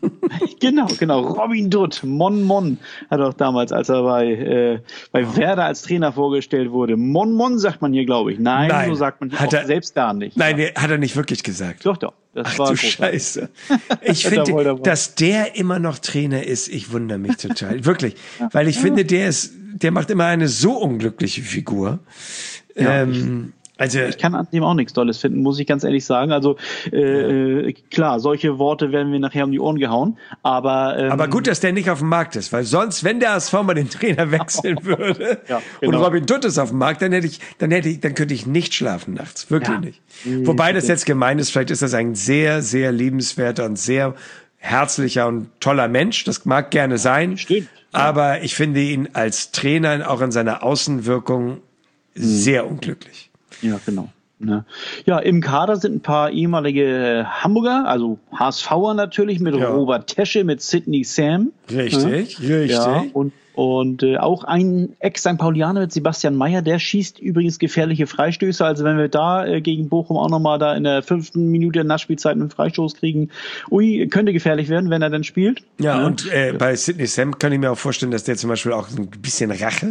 Genau. Robin Dutt, Mon hat auch damals, als er bei Werder als Trainer vorgestellt wurde. Mon sagt man hier, glaube ich. Nein, so sagt man hier auch selbst gar nicht. Nein, hat er nicht wirklich gesagt. Doch. Das war du Scheiße. Ich finde, dass der immer noch Trainer ist, ich wundere mich total. Wirklich. Weil ich finde, der macht immer eine so unglückliche Figur. Ja, also ich kann an dem auch nichts Tolles finden, muss ich ganz ehrlich sagen. Also klar, solche Worte werden mir nachher um die Ohren gehauen. Aber gut, dass der nicht auf dem Markt ist, weil sonst, wenn der ASV mal den Trainer wechseln würde und Robin Dutt ist auf dem Markt, dann könnte ich nicht schlafen nachts, wirklich nicht. Wobei das jetzt gemein ist, vielleicht ist das ein sehr, sehr liebenswerter und sehr herzlicher und toller Mensch. Das mag gerne sein. Stimmt. Aber ich finde ihn als Trainer auch in seiner Außenwirkung sehr unglücklich. Ja, genau. Ja, im Kader sind ein paar ehemalige Hamburger, also HSVer natürlich, mit Robert Tesche, mit Sidney Sam. Richtig. Ja, und auch ein Ex-St. Paulianer mit Sebastian Mayer, der schießt übrigens gefährliche Freistöße. Also wenn wir da gegen Bochum auch nochmal da in der 5. Minute Nachspielzeit einen Freistoß kriegen, könnte gefährlich werden, wenn er dann spielt. Ja, und bei Sidney Sam kann ich mir auch vorstellen, dass der zum Beispiel auch ein bisschen Rache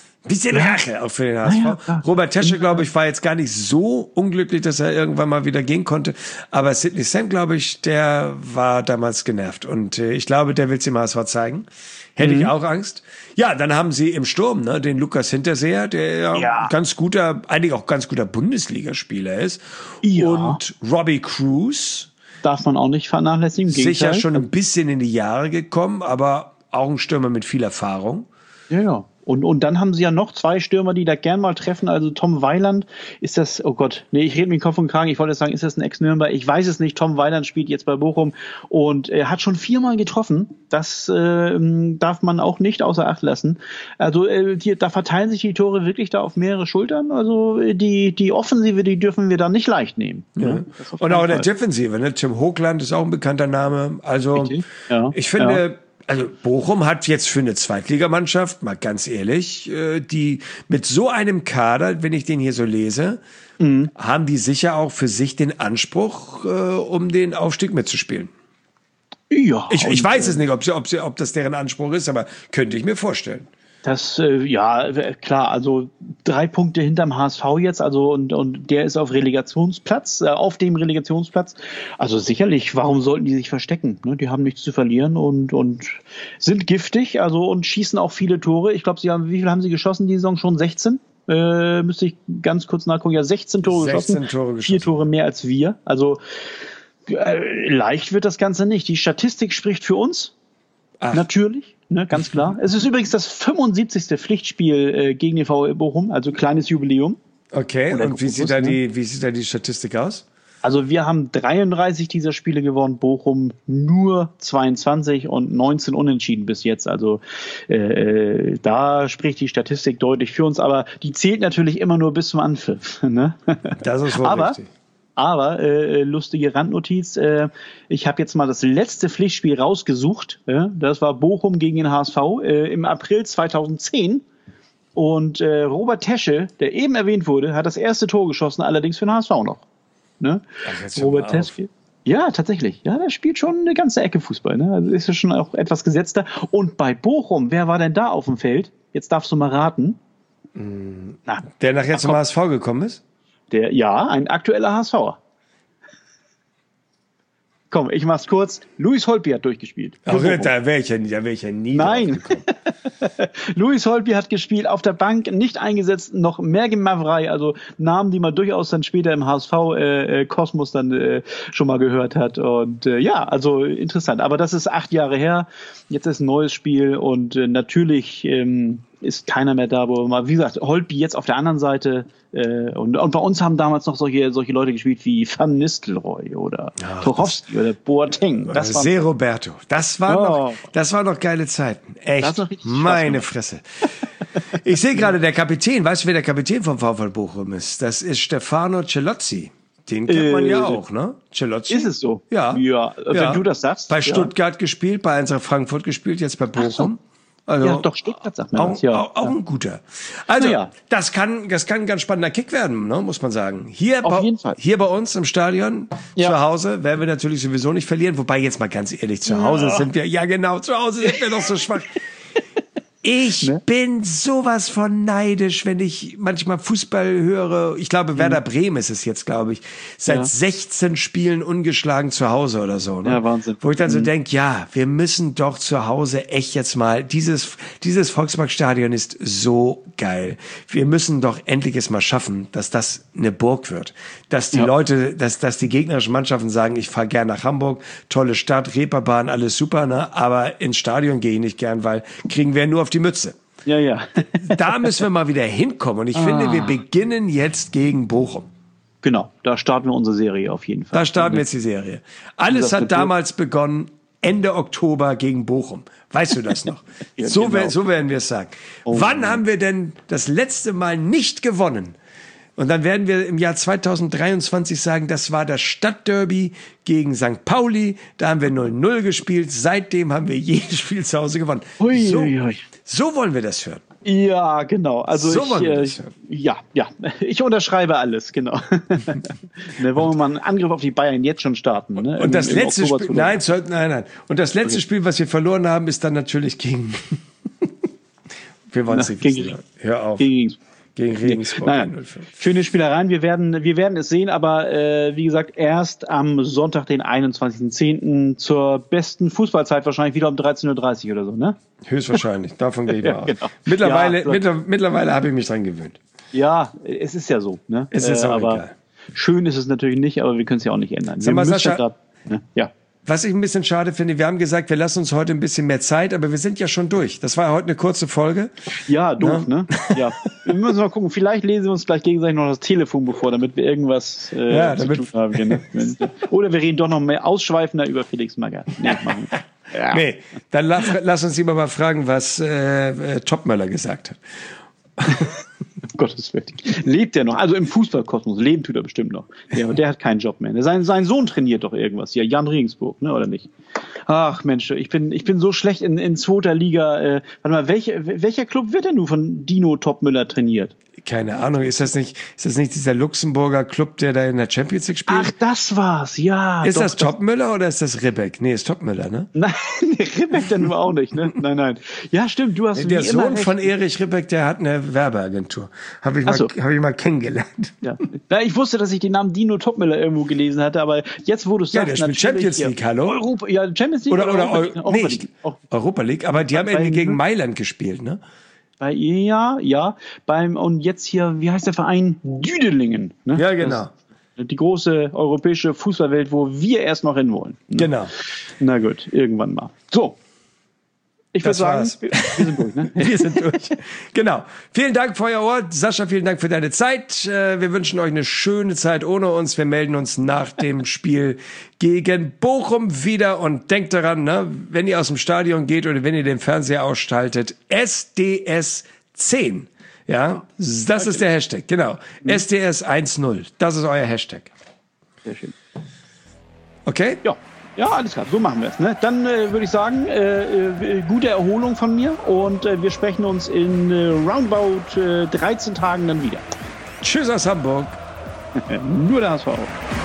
auch für den HSV. Robert Tesche, glaube ich, war jetzt gar nicht so unglücklich, dass er irgendwann mal wieder gehen konnte. Aber Sidney Sam, glaube ich, der war damals genervt. Und ich glaube, der will es dem HSV zeigen. Hätte ich auch Angst. Ja, dann haben sie im Sturm, ne, den Lukas Hinterseher, der eigentlich auch ganz guter Bundesligaspieler ist. Ja. Und Robbie Cruz. Darf man auch nicht vernachlässigen. Sicher schon ein bisschen in die Jahre gekommen, aber auch ein Stürmer mit viel Erfahrung. Ja. Und dann haben sie ja noch 2 Stürmer, die da gern mal treffen. Also Tom Weiland, ist das, oh Gott, nee, ich rede mit dem Kopf und Kragen. Ich wollte jetzt sagen, ist das ein Ex-Nürnberg? Ich weiß es nicht. Tom Weiland spielt jetzt bei Bochum und er hat schon 4-mal getroffen. Das darf man auch nicht außer Acht lassen. Also da verteilen sich die Tore wirklich da auf mehrere Schultern. Also die Offensive, die dürfen wir da nicht leicht nehmen. Ja. Ne? Und auch in der Defensive, ne? Tim Hochland ist auch ein bekannter Name. Also ich finde... Also Bochum hat jetzt für eine Zweitligamannschaft, mal ganz ehrlich, die mit so einem Kader, wenn ich den hier so lese, haben die sicher auch für sich den Anspruch, um den Aufstieg mitzuspielen. Ja. Ich weiß es nicht, ob das deren Anspruch ist, aber könnte ich mir vorstellen. Das, klar, also 3 Punkte hinterm HSV jetzt, also und der ist auf Relegationsplatz, auf dem Relegationsplatz. Also sicherlich, warum sollten die sich verstecken? Ne? Die haben nichts zu verlieren und sind giftig, also und schießen auch viele Tore. Ich glaube, wie viel haben sie geschossen die Saison? Schon 16? Müsste ich ganz kurz nachgucken. Ja, 16 Tore geschossen. 4 Tore mehr als wir. Also leicht wird das Ganze nicht. Die Statistik spricht für uns. Ach. Natürlich, ne, ganz klar. Es ist übrigens das 75. Pflichtspiel gegen den VfL Bochum, also kleines Jubiläum. Okay, und wie sieht da die Statistik aus? Also wir haben 33 dieser Spiele gewonnen, Bochum nur 22 und 19 unentschieden bis jetzt. Also da spricht die Statistik deutlich für uns, aber die zählt natürlich immer nur bis zum Anpfiff. Ne? Das ist wohl richtig. Aber lustige Randnotiz, ich habe jetzt mal das letzte Pflichtspiel rausgesucht. Das war Bochum gegen den HSV im April 2010. Und Robert Tesche, der eben erwähnt wurde, hat das erste Tor geschossen, allerdings für den HSV noch. Ne? Robert Tesche. Ja, tatsächlich. Ja, der spielt schon eine ganze Ecke Fußball. Ne? Also ist ja schon auch etwas gesetzter. Und bei Bochum, wer war denn da auf dem Feld? Jetzt darfst du mal raten. Der nachher zum HSV gekommen ist? Ein aktueller HSVer. Komm, ich mach's kurz. Luis Holtby hat durchgespielt. Ach, da wäre ich ja nie. Nein. Luis Holtby hat gespielt, auf der Bank, nicht eingesetzt, noch mehr Gemavrai, also Namen, die man durchaus dann später im HSV-Kosmos dann schon mal gehört hat. Und also interessant. Aber das ist 8 Jahre her. Jetzt ist ein neues Spiel und natürlich ist keiner mehr da, wo man, wie gesagt, Holtby jetzt auf der anderen Seite und bei uns haben damals noch solche Leute gespielt wie Van Nistelrooy oder Tuchowski oder Boateng. Roberto. Das war noch geile Zeiten. Echt, meine Fresse. Ich sehe gerade, der Kapitän, weißt du, wer der Kapitän vom VfL Bochum ist? Das ist Stefano Celozzi. Den kennt man ja auch, ne? Celozzi. Ist es so? Ja. Wenn du das sagst. Bei Stuttgart gespielt, bei Eintracht Frankfurt gespielt, jetzt bei Bochum. Also ja, doch, Stuttgart sagt man das, auch ein guter. Also, das kann ein ganz spannender Kick werden, ne, muss man sagen. Hier bei uns im Stadion, zu Hause, werden wir natürlich sowieso nicht verlieren. Wobei, jetzt mal ganz ehrlich, zu Hause sind wir doch so schwach. Ich bin sowas von neidisch, wenn ich manchmal Fußball höre. Ich glaube, Werder Bremen ist es jetzt, glaube ich, seit 16 Spielen ungeschlagen zu Hause oder so. Ne? Ja, Wahnsinn. Wo ich dann so denke, wir müssen doch zu Hause echt jetzt mal, dieses Volksparkstadion ist so geil. Wir müssen doch endlich es mal schaffen, dass das eine Burg wird. Dass die Leute, dass die gegnerischen Mannschaften sagen, ich fahre gern nach Hamburg, tolle Stadt, Reeperbahn, alles super, ne? Aber ins Stadion gehe ich nicht gern, weil kriegen wir nur auf die Mütze. Ja. Da müssen wir mal wieder hinkommen. Und ich finde, wir beginnen jetzt gegen Bochum. Genau, da starten wir unsere Serie auf jeden Fall. Da starten wir jetzt die Serie. Alles hat damals begonnen, Ende Oktober gegen Bochum. Weißt du das noch? So werden wir es sagen. Wann haben wir denn das letzte Mal nicht gewonnen? Und dann werden wir im Jahr 2023 sagen, das war das Stadtderby gegen St. Pauli. Da haben wir 0-0 gespielt. Seitdem haben wir jedes Spiel zu Hause gewonnen. So wollen wir das hören. Ja, genau. Also ich unterschreibe alles, genau. Da wollen wir mal einen Angriff auf die Bayern jetzt schon starten. Ne? Und das letzte Spiel, nein. Und das letzte Spiel, was wir verloren haben, ist dann natürlich gegen. Wir wollen es nicht wissen. Hör auf. Gegen Regensburg. Nein, schöne Spielereien. Wir werden es sehen, aber wie gesagt, erst am Sonntag, den 21.10. zur besten Fußballzeit, wahrscheinlich wieder um 13:30 Uhr oder so, ne? Höchstwahrscheinlich, davon gehe ich mal aus. Genau. Mittlerweile habe ich mich dran gewöhnt. Ja, es ist ja so, ne? Es ist auch aber egal. Schön ist es natürlich nicht, aber wir können es ja auch nicht ändern. Sag mal, Sascha, Ja. was ich ein bisschen schade finde, wir haben gesagt, wir lassen uns heute ein bisschen mehr Zeit, aber wir sind ja schon durch. Das war heute eine kurze Folge. Ja, doof, ne? Ja. Wir müssen mal gucken, vielleicht lesen wir uns gleich gegenseitig noch das Telefon bevor, damit wir irgendwas zu tun haben. Genau. Oder wir reden doch noch mehr ausschweifender über Felix Magath. Nee, machen wir. Ja. Nee, dann lass uns lieber mal fragen, was Topmöller gesagt hat. Um Gottes Willen. Lebt er noch? Also im Fußballkosmos. Leben tut er bestimmt noch. Der hat keinen Job mehr. Sein Sohn trainiert doch irgendwas. Ja, Jan Regensburg, ne, oder nicht? Ach Mensch, ich bin so schlecht in zweiter Liga. Warte mal, welcher Club wird denn nun von Dino Topmöller trainiert? Keine Ahnung, ist das nicht dieser Luxemburger Club, der da in der Champions League spielt? Ach, das war's, ja. Ist das Topmöller oder ist das Ribbeck? Nee, ist Topmöller, ne? Nein, Ribbeck dann nur auch nicht, ne? Nein. Ja, stimmt, du hast der Sohn von Erich Ribbeck, der hat eine Werbeagentur. Hab ich mal kennengelernt. Ja. Ich wusste, dass ich den Namen Dino Topmöller irgendwo gelesen hatte, aber jetzt, wo du es sagst, der spielt Champions League, hallo? Champions League oder Europa League, aber die haben irgendwie gegen Mailand gespielt, ne? Und jetzt hier, wie heißt der Verein? Düdelingen. Ne? Ja, genau. Die große europäische Fußballwelt, wo wir erst noch hin wollen. Ne? Genau. Na gut, irgendwann mal. So. Ich würde sagen, wir sind durch. Ne? Wir sind durch. Genau. Vielen Dank für euer Ohr. Sascha, vielen Dank für deine Zeit. Wir wünschen euch eine schöne Zeit ohne uns. Wir melden uns nach dem Spiel gegen Bochum wieder. Und denkt daran, ne, wenn ihr aus dem Stadion geht oder wenn ihr den Fernseher ausschaltet, SDS10. Ja, das ist der Hashtag. Genau. SDS10. Das ist euer Hashtag. Sehr schön. Okay? Ja, alles klar, so machen wir es. Ne? Dann würde ich sagen, gute Erholung von mir und wir sprechen uns in roundabout 13 Tagen dann wieder. Tschüss aus Hamburg. Nur der HSV.